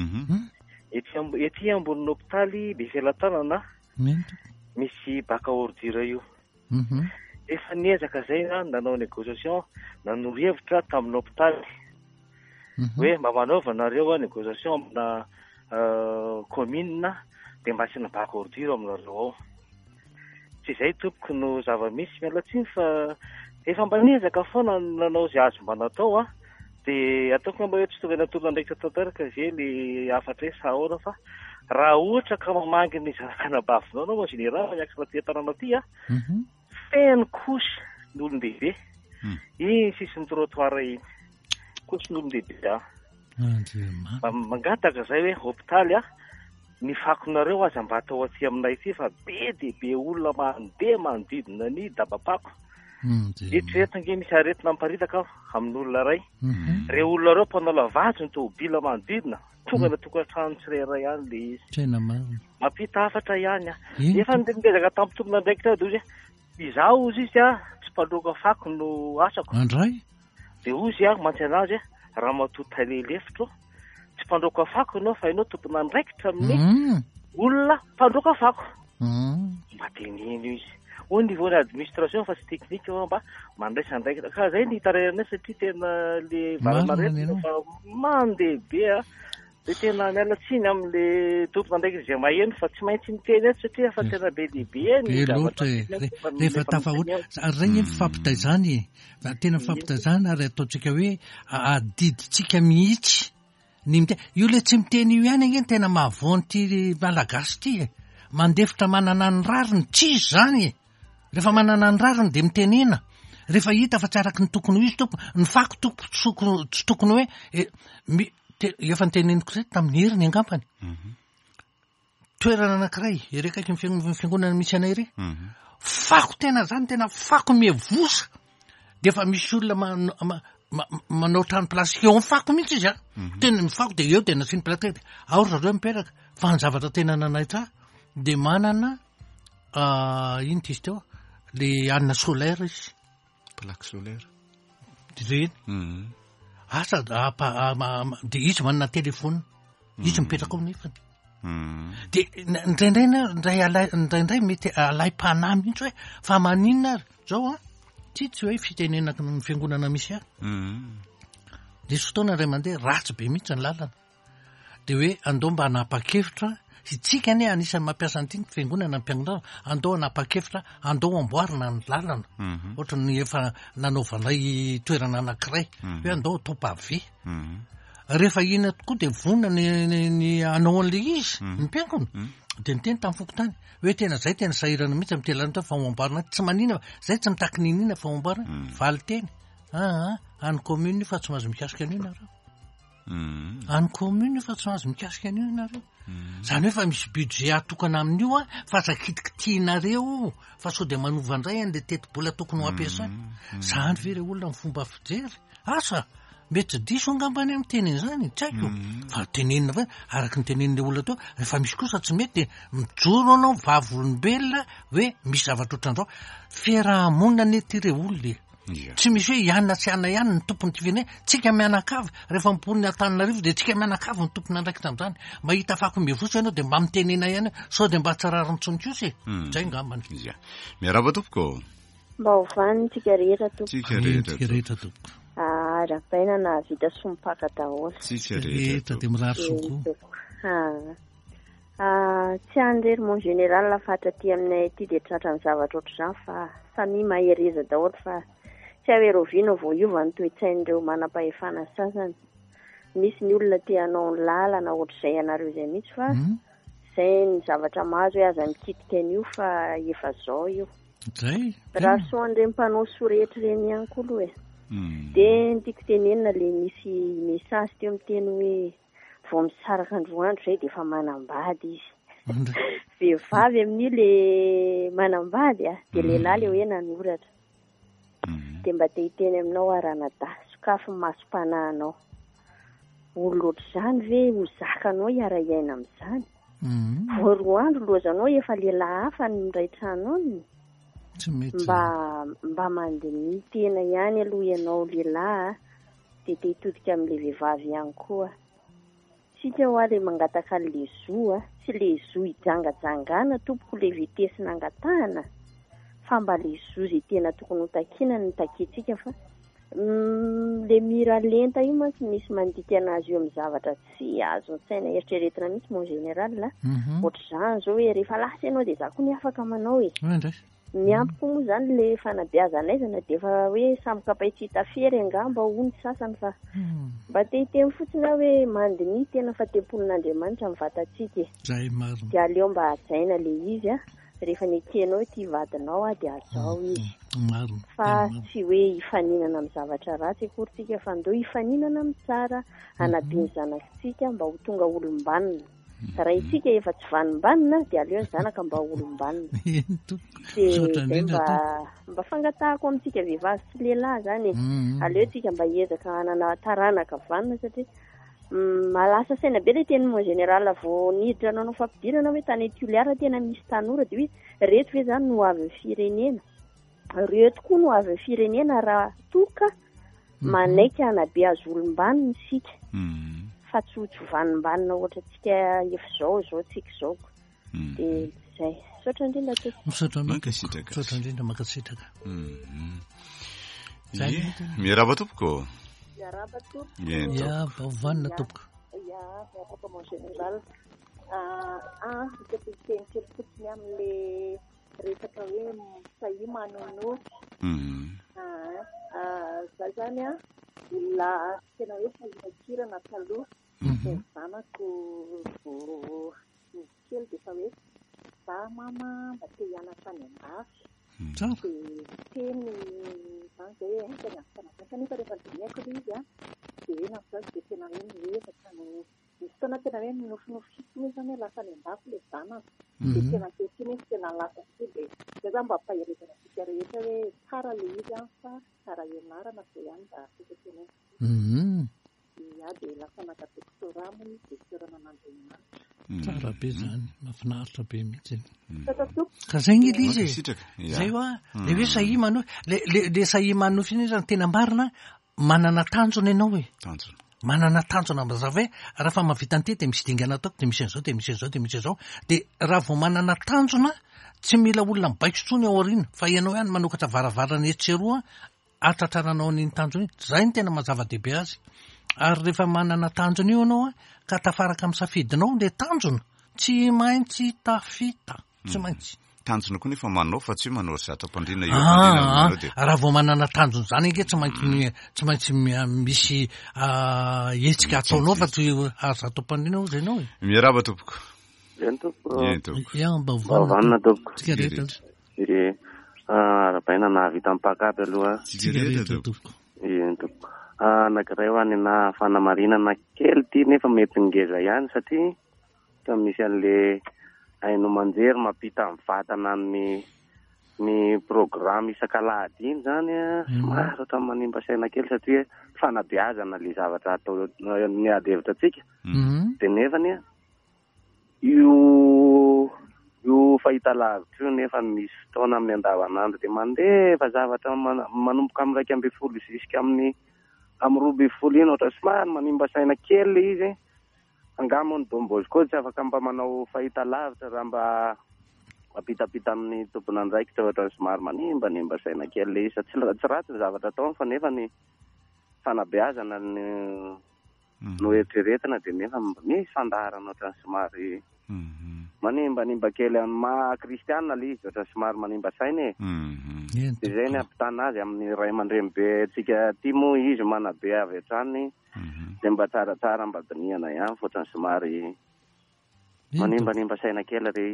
ety ambony hôpitaly be felan-tanana misy baka ordure io efa niezaka zay nanao négociation nanoro-hevitra tamin'ny hôpitaly hoe mba manaovanareo négociation amina commune dia mba asina baka ordure aminareo ao tsy zay tompoko no zava-misy mialatsiny fa efa mba niezaka foana nanao zay azo mba natao dia ataoko mba hoe tsy tonga natolona ndraika tanteraka ve le afatra hoe sahaona fa raha ohatra ka mamangy ny zanakanabavinao anao général miakatra ty tanàna ty feno kosy ny olon-dehibe iny sisiny trottoir iny kosy ny olon-dehibe mangataka zay hoe hôpitaly ny fakonareo aza mba atao atsy aminay ity fa be dia be olona mandeha manodidina ny dabapako. Eritreretinge misy aretina miparitaka amin'ny olona ray. Reo olona reo mpanao lavazo ny tobila manodidina tonga na tokantrano tsirairay ihany le izy. Mampita hafatra ihany a. Efa nidezaka tampitombona ndraikitra dozy izaho ozy izy tsy mpandroaka fako no asako. De ozy mantsy anazy raha matoto lefitro tsy mpandroaka fako ianao fa ianao tompona ndraikitra amin'ny olona mpandroaka fako. Mba teneno izy. Au niveau de l'administration fa tsy technique mba mandraisa ndraikitra ka zay ny hitarehana satria tena le valanaretina fa mandeha be a. De tena miala tsiny amin'le tompona ndraikitra izay maheno fa tsy maintsy miteny eto satria fa tena be lehibe be loatra rehefa tafahoatra regny mifampitaizany tena mifampitaizany ary ataontsika hoe adiditsika mihitsy ny io le tsy miteny io ihany angeny tena mahavoanty malagasy ty mandefitra manana ny rariny tsy zany rehefa manana ny rariny de mitenena rehefa hita fa tsy araky ny tokony ho izy ny fako tsy tokony hoe efa niteneniko zay tamin'ny heriny angambany toerana anankiray erekaiky ny fiangonana misy anay re fako tena zany tena fako mihevosa de efa misy olona manao trano plastika eo fako mihitsy izy tena mifako de eo tena sy ny plastika ao zareo miperaka fa ny zavatra tena nanay tsara de manana ino ty izy teo le anina solaire izy plaque solaire reny asa de izy manana telefona izy mipetraka ao nefany de ndraindray mety alay-panahy mihitsy hoe fa maninona ary zao tsy hoe fitenenaka ny fiangonana misy de sy fotoana ray mandeha ratsy be mihitsy ny lalana de hoe andao mba hanapa-kevitra tsika ane anisan'ny mampiasa an'ity fiangonana mpiangonana andao hanapa-kevitra andao amboarina ny lalana ohatra ny efa nanaovanay toerana anankiray hoe andao atao-pave rehefa ina tokoa de vonona ny anao an'le izy ny mpiangona de niteny tamin'ny fokotany hoe tena zay tena sahirana mihitsy amin'ny telana fa amboarina tsy manina zay tsy mitaky ninina fa amboarina valy teny any commune fa tsy mahazo mikasika an'io nareo any commune fa tsy mahazo mikasika an'io nareo zany hoe fa misy budget atokana amin'io fa zakitikitinareo fa so de manova andray an'le teti-bola tokony ho ampiasany zany ve re olona ny fomba fijery asa mety diso angambany amin'ny teneny zany tsy haiko fa tenenina fa araky ny tenen'le olona teo rehefa misy kosa tsy mety de mijoro anao vavolombelona hoe misy zavatra ohatran'izao fiarahamonina nety re olona tsy misy hoe ianona tsy ana ihany ny tompony ty firenena tsika mianakavy rehefa mipony Antananarivo de tsika mianakavy ny tompony andraikitra amin'izany mahita fako mihevosa ianao de mba mitenena ihany sao de mba tsarariny tsonokosy zay ngambany miaraba tompoko mba hovany tsika rehetra tompoko arapaina na vita sompaka daholo tsika rehetra de mirary soko tsy andrery mon général lafatra ty aminay ty de tratra ny zavatra ohatr'izany fa samy mahereza daholo fa tsy hoe rovino vao iova ny toe-tsain'ireo manam-pahefana sasany misy ny olona te hanao ny lalana ohatr'izay anareo zay mihitsy fa zay ny zavatra mahazo hoe aza mikitika an'io fa efa zao io raha so andre mpanao sorehetra reny ihany koa aloha de ntiako tenenina le misy message teo miteny hoe vao misaraka androandro zay de efa manambady izy vehivavy amin'io le manambady de lehilahy le hoe nanoratra de mba te hiteny aminao aranada sokafy masom-panahinao olo ohatr'izany ve ho zakanao hiara-iaina amin'izany vo roa andro lozanao efa lehilahy hafa ny miray tranao mba mandiny tena ihany aloha ianao lehilahy de te hitodika amin'le vehivavy ihany koa sika ho le mangataka le zo tsy le zo hijangajangana tompoko le vitesy nangatahana fa mba le zo zay tena tokony ho takina ny takitsika fa le mira lenta io mantsy misy mandika anazy eo amin'ny zavatra tsy azo n-tsaina eritreretina mihitsy mon général ohatr'izany zao hoe rehefa lasa ianao de za koa ny afaka manao miampy koa moa zany le fanabeazanaizana de efa hoe samby-kapay tsy hitafery angamba hoy ny sasany fa mba te hiteny fotsiny hoe mandiny tena fatempolin'Andriamanitra mivatatsika de aleo mba hajaina le izy rehefa nekenao ty vadinao de azao izy fa tsy hoe hifaninana amin'ny zavatra ratsy akorytsika fa ndeo hifaninana amin'ny tsara anabiany zanakitsika mba ho tonga olombanina raha isika efa tsy vanim-banina dia aleo ny zanaka mba olom-banina de mba fangatahako amintsika vehivavy sy lehilahy zany aleo tsika mba ezaka hanana taranaka vanina satria malasa saina be le teny mon général vao niditra nanao fampidinana hoe tany Toliara tena misy tanora de hoe reto hoe zany no avy firenena reto koa no avy firenena raha toka manaiky anabe azo olom-banina isika fa tsy vanim-banina ohatra tsika efa zao tsika zao de zay sotra indrindra sotra indrindra makasitraka miaraba tompoko vanina tompoko miaraba mon général itapiteny kely fotsiny amin'le resaka hoe sahia manonoty za zany olona tena hoe fahirakirana taloha de zanako kely de fa hoe za mama mba te hianatra any andafy de teny zany zay tena kanefa rehefa diniako le izy de hoe nafizazy de tena hoe miezaka misy fotoana tena hoe minofinofiky zany hoe lasa any andafy le zanako de tena kehitriny izy tena lasa sy de za mba fahirizana sika rehetra hoe tsara le izy fa tsara ianarana zay ihany da sika tena de lasa naka doktora aminy doktorana Mandriamanitra tsara be zany mahafinaritra be mihitsy ka zay ngely izy zay hoa le hoe sahia manofy le sahia manofy iny zany tena marina manana tanjona ianao e manana tanjona mazava hoe raha fa mahavita ny de misy dingana ataoko de misy an'izao de misy an'izao de misy an'izao de raha vao manana tanjona tsy mila olona mibaiko tsony ao aoriana fa ianao ihany manokatra varavarana etseroa atratraranao an'iny tanjona iny zay ny tena mazava-dehibe azy ary rehefa manana tanjona io anao ka tafaraka amin'ny safidinao le tanjona tsy maintsy tafita tsy maintsy tanjona koa nefa manao fa tsy manao zatram-pandriana raha vao manana tanjona zany enge tsy maintsy misy hetsika ataonao fa tsy zatram-pandriana ao zay nao miaraba tompoko mba vanina tompoko tsika rehetra arabaina nahavita mpakapy aloha tompoko tompoko anakiray ho any na fanamarinana kely ty nefa mety ngeza ihany satria ka misy an'le haino manjery mampita amin'ny vatana ny programme isan-kalahady iny zany somary ohatry manimba saina kely satria fanabeazana le zavatra atao ny ady hevitra atsika de nefany io fahitalavitra io nefa misy fotoana amin'ny andavanandro de mandefa zavatra manomboka amin'ny 12 jusqu'à amin'ny 12 iny ohatra somary manimba saina kely le izy angamony dombozy koa tsy afaka mba manao fahitalavitra raha mba mapitapita amin'ny tompona andraikitra ohatra somary manimbanimba saina kely le izy tsy ratsy ny zavatra ataony fa nefa ny fanabeazana no eritreretina de nefa misy fandaharana ohatra somary manimbanimba kely amin'ny maha kristianina le izy ohatra somary manimba saina de zay ny ampitana azy amin'ny ray aman-dreny be tsika ty moa izy manabe avy hatrany de mba tsaratsara mba diniana ihany fotrany somary manimbanimba saina kely re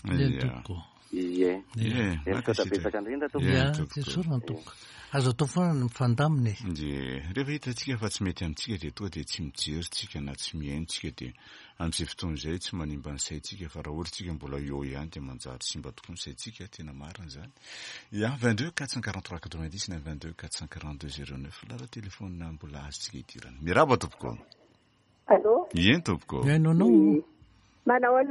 izy efatabetsaka indrindra tompoko azo atao foana ny mifandaminy de rehefa hitantsika fa tsy mety amintsika de toa de tsy mijerytsika na tsy miaintsika de amin'izay fotoana izay tsy manimba ny saintsika fa raha ohatra tsika mbola eo ihany de manjary simba tokoa ny saintsika tena marina zany 22 443 90 na 22 442 09 lara telefônina mbola azotsika hidirana miraba tompoko allo ien tompoko ainonao manahoana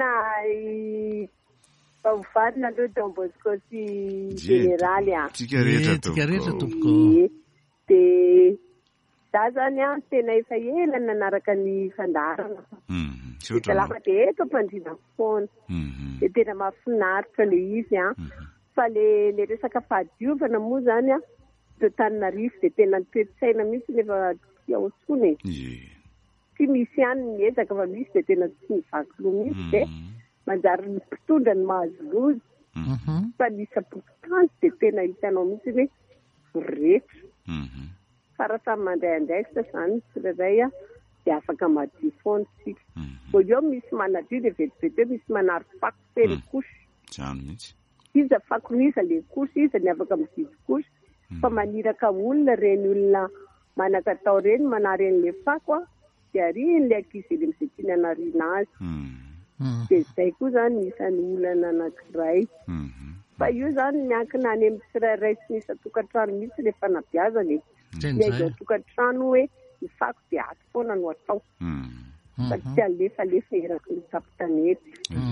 vanina aloha Don Bosco sy généraly tsika rehetra tompoko de za zany tena efa ela nanaraka ny fandarana lafa de eto mpandrina foana de tena mahafinaritra le izy fa le resaka fahadiovana moa zany de Tananarivo de tena nitoetsaina mihitsy nefa tiaotsony tsy misy ihany miezaka fa misy de tena tsy mivaky loha mihitsy de manjary mpitondra ny mahazo lozy fa nisapokitany de tena hitanao mihitsy hoe rehetra fa raha samy mandray andraikitra zany tsirairay de afaka madio foana sika vo eo misy manadio de vetivety eo misy manary fako fely kosy zany mihitsy iza fakoniza le kosy iza ny afaka mividy kosy fa maniraka olona reny olona manakatao reny manary an'le fako de ariny le ankizy le mizay tiany anariana azy dia izay koa zany isan'ny olana anankiray fa io zany miankina any amin'ny tsirairay sy misy tokantrano mihitsy le fanabeazana miaiza tokantrano hoe ny fako dia ato foana no atao fa tsy alefalefa eraky ny tampitanety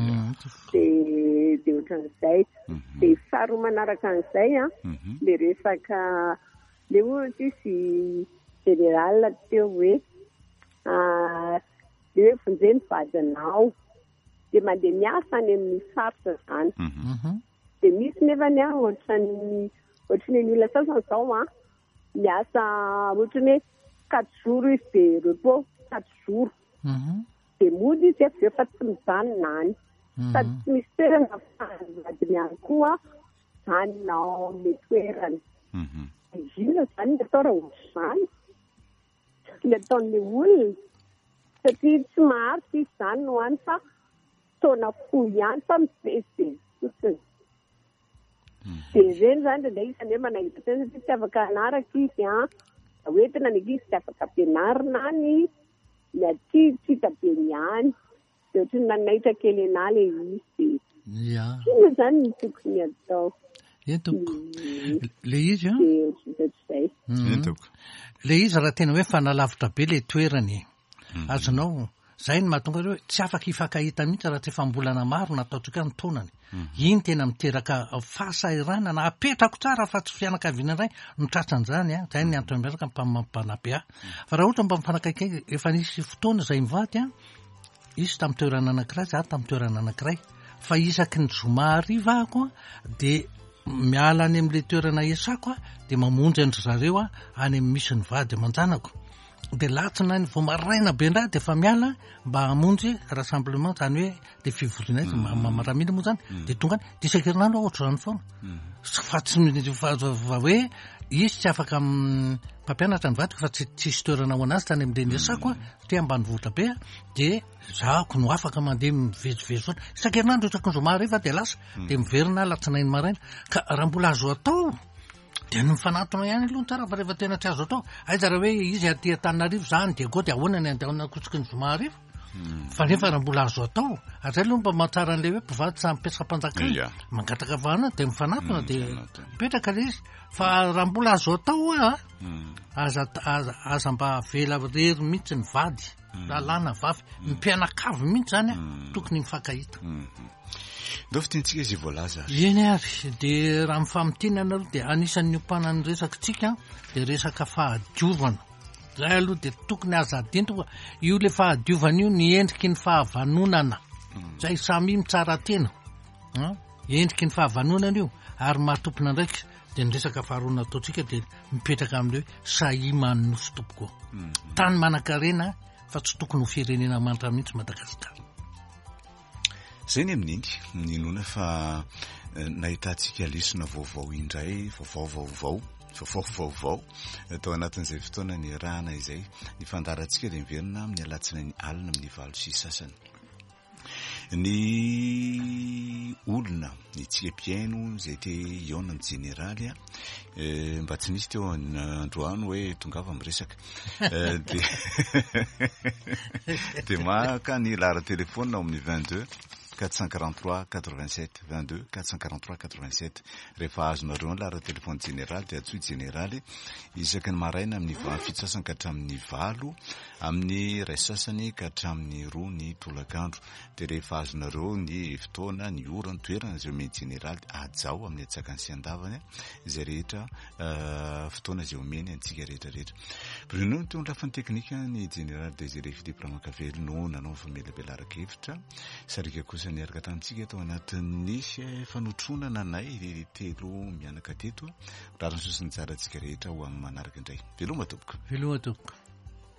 dia ohatran'izay dia faharoa manaraka an'izay le resaka le ohatra izy général teo hoe le hoe vonjeny vadinao dia mandeha miasa any amin'ny sarotra zany dia misy nefany ohatran'ny olona sasany izao miasa ohatrany hoe 4 jours izy dia repos 4 jours dia mody izy efa tsy mijanona any sady tsy misy toerana vadiny ihany koa zanynao amin'ny toerany ina zany ny atao raha ohatr'izany ny ataon'le olona satria tsy maharitra izy zany no any fa taona fo ihany fa mivezivezy fotsiny dia ireny zany ndraindray isan'e manahita tena satria tsy afaka anaraka izy hoentina ny izy tsy afaka ampianarina any ny aty tsy hitabe ny any dia ohatry ny nanahitra kely ana le izy ina zany ny tokony atao le izy le izy raha tena hoe fanalavitra be le toerany azonao zay ny mahatonga hoe tsy afaka hifankahita mihitsy raha tsy efa mbolana maro nataotsika ny taonany iny tena miteraka fahasahiranana apetrako tsara fa tsy fianakaviana iray notratran'izany zay ny antony miaraka mpanabe fa raha ohatra mba mifanakaiky efa nisy fotoana izay mivady izy tamin'ny toerana anankiray za tamin'ny toerana anankiray fa isaky ny zoma arivako dia miala any amin'le toerana esako dia mamonjy andry zareo any amin'ny misy ny vady aman-janako dia latsina ny vomaraina be ndra dia efa miala mba hamonjy rassemblement zany hoe le fivoriana izy maramila moa zany dia tonga dia isan-kerinandro ohatra zany foana fa tsy hoe izy tsy afaka mpampianatra ny vadiko fa tsisy toerana ho anazy tany amin'le nesako satria ambany vohitra be dia zahako no afaka mandeha mivezivezy foana isan-kerinandro isaky ny zoma ariva dia lasa dia miverina latsinainy maraina ka raha mbola azo atao dia ny mifanatona ihany aloha tsara fa rehefa tena tsy azo atao aiza raha hoe izy aty Antananarivo zany dia go dia ahoana ny andehanana kotsiky ny zoma arivo fa nefa raha mbola azo atao azay aloha mba mahatsara an'le hoe mpivady sa mipetraka-mpanjakana mangataka vahana dia mifanatona dia mipetraka le izy fa raha mbola azo atao aza mba vela rery mihitsy ny vady lalàna vavy mimpianakavy mihitsy zany tokony mifankahita ndao fitiantsika izy voalaza eny ary dia raha mifamitinana aloha dia anisan'ny ompanany resaka tsika dia resaka fahadiovana zay aloha dia tokony aza adinto io le fahadiovana io ny endriky ny fahavanonana zay samy mitsara tena endriky ny fahavanonana io ary mahatompona ndraiky dia ny resaka faharoana ataotsika dia mipetraka amin'le hoe sahimany nosy tompoko tany manan-karena fa tsy tokony ho firenena manitra mihitsy Madagasikara zay ny amin'iny ninona fa nahitantsika lesona vaovao indray vaovao atao anatin'izay fotoana ny rahana izay ny fandarantsika dia miverina amin'ny alatsina ny alina amin'ny valo sy sasany ny olona ny tsiapiaino izay te iona amin'ny generaly mba tsy nisy teo androano hoe tongava miresaka dia maka ny lara telefona amin'ny 22 443 87 22 443 87 rehefa azonareo ny lara telefony généraly dia atsoy généraly isaky ny maraina amin'ny fitsasany ka hatramin'ny valo amin'ny ray sasany ka hatramin'ny roa ny tolakandro dia rehefa azonareo ny fotoana ny ora ny toerana zay omeny généraly ajao amin'ny atsakany sy andavany izay rehetra fotoana zay omeny antsika rehetrarehetra Bruno teo ny lafiny teknika ny généraly Désiré Philippe Ramakavelo no nanao famelabelaraka hevitra sarika kosa niaraka tamintsika atao anatin'ny fanotronana nay telo mianaka teto raha ny sosiny tsara antsika rehetra ho amin'ny manaraka indray veloma tompoko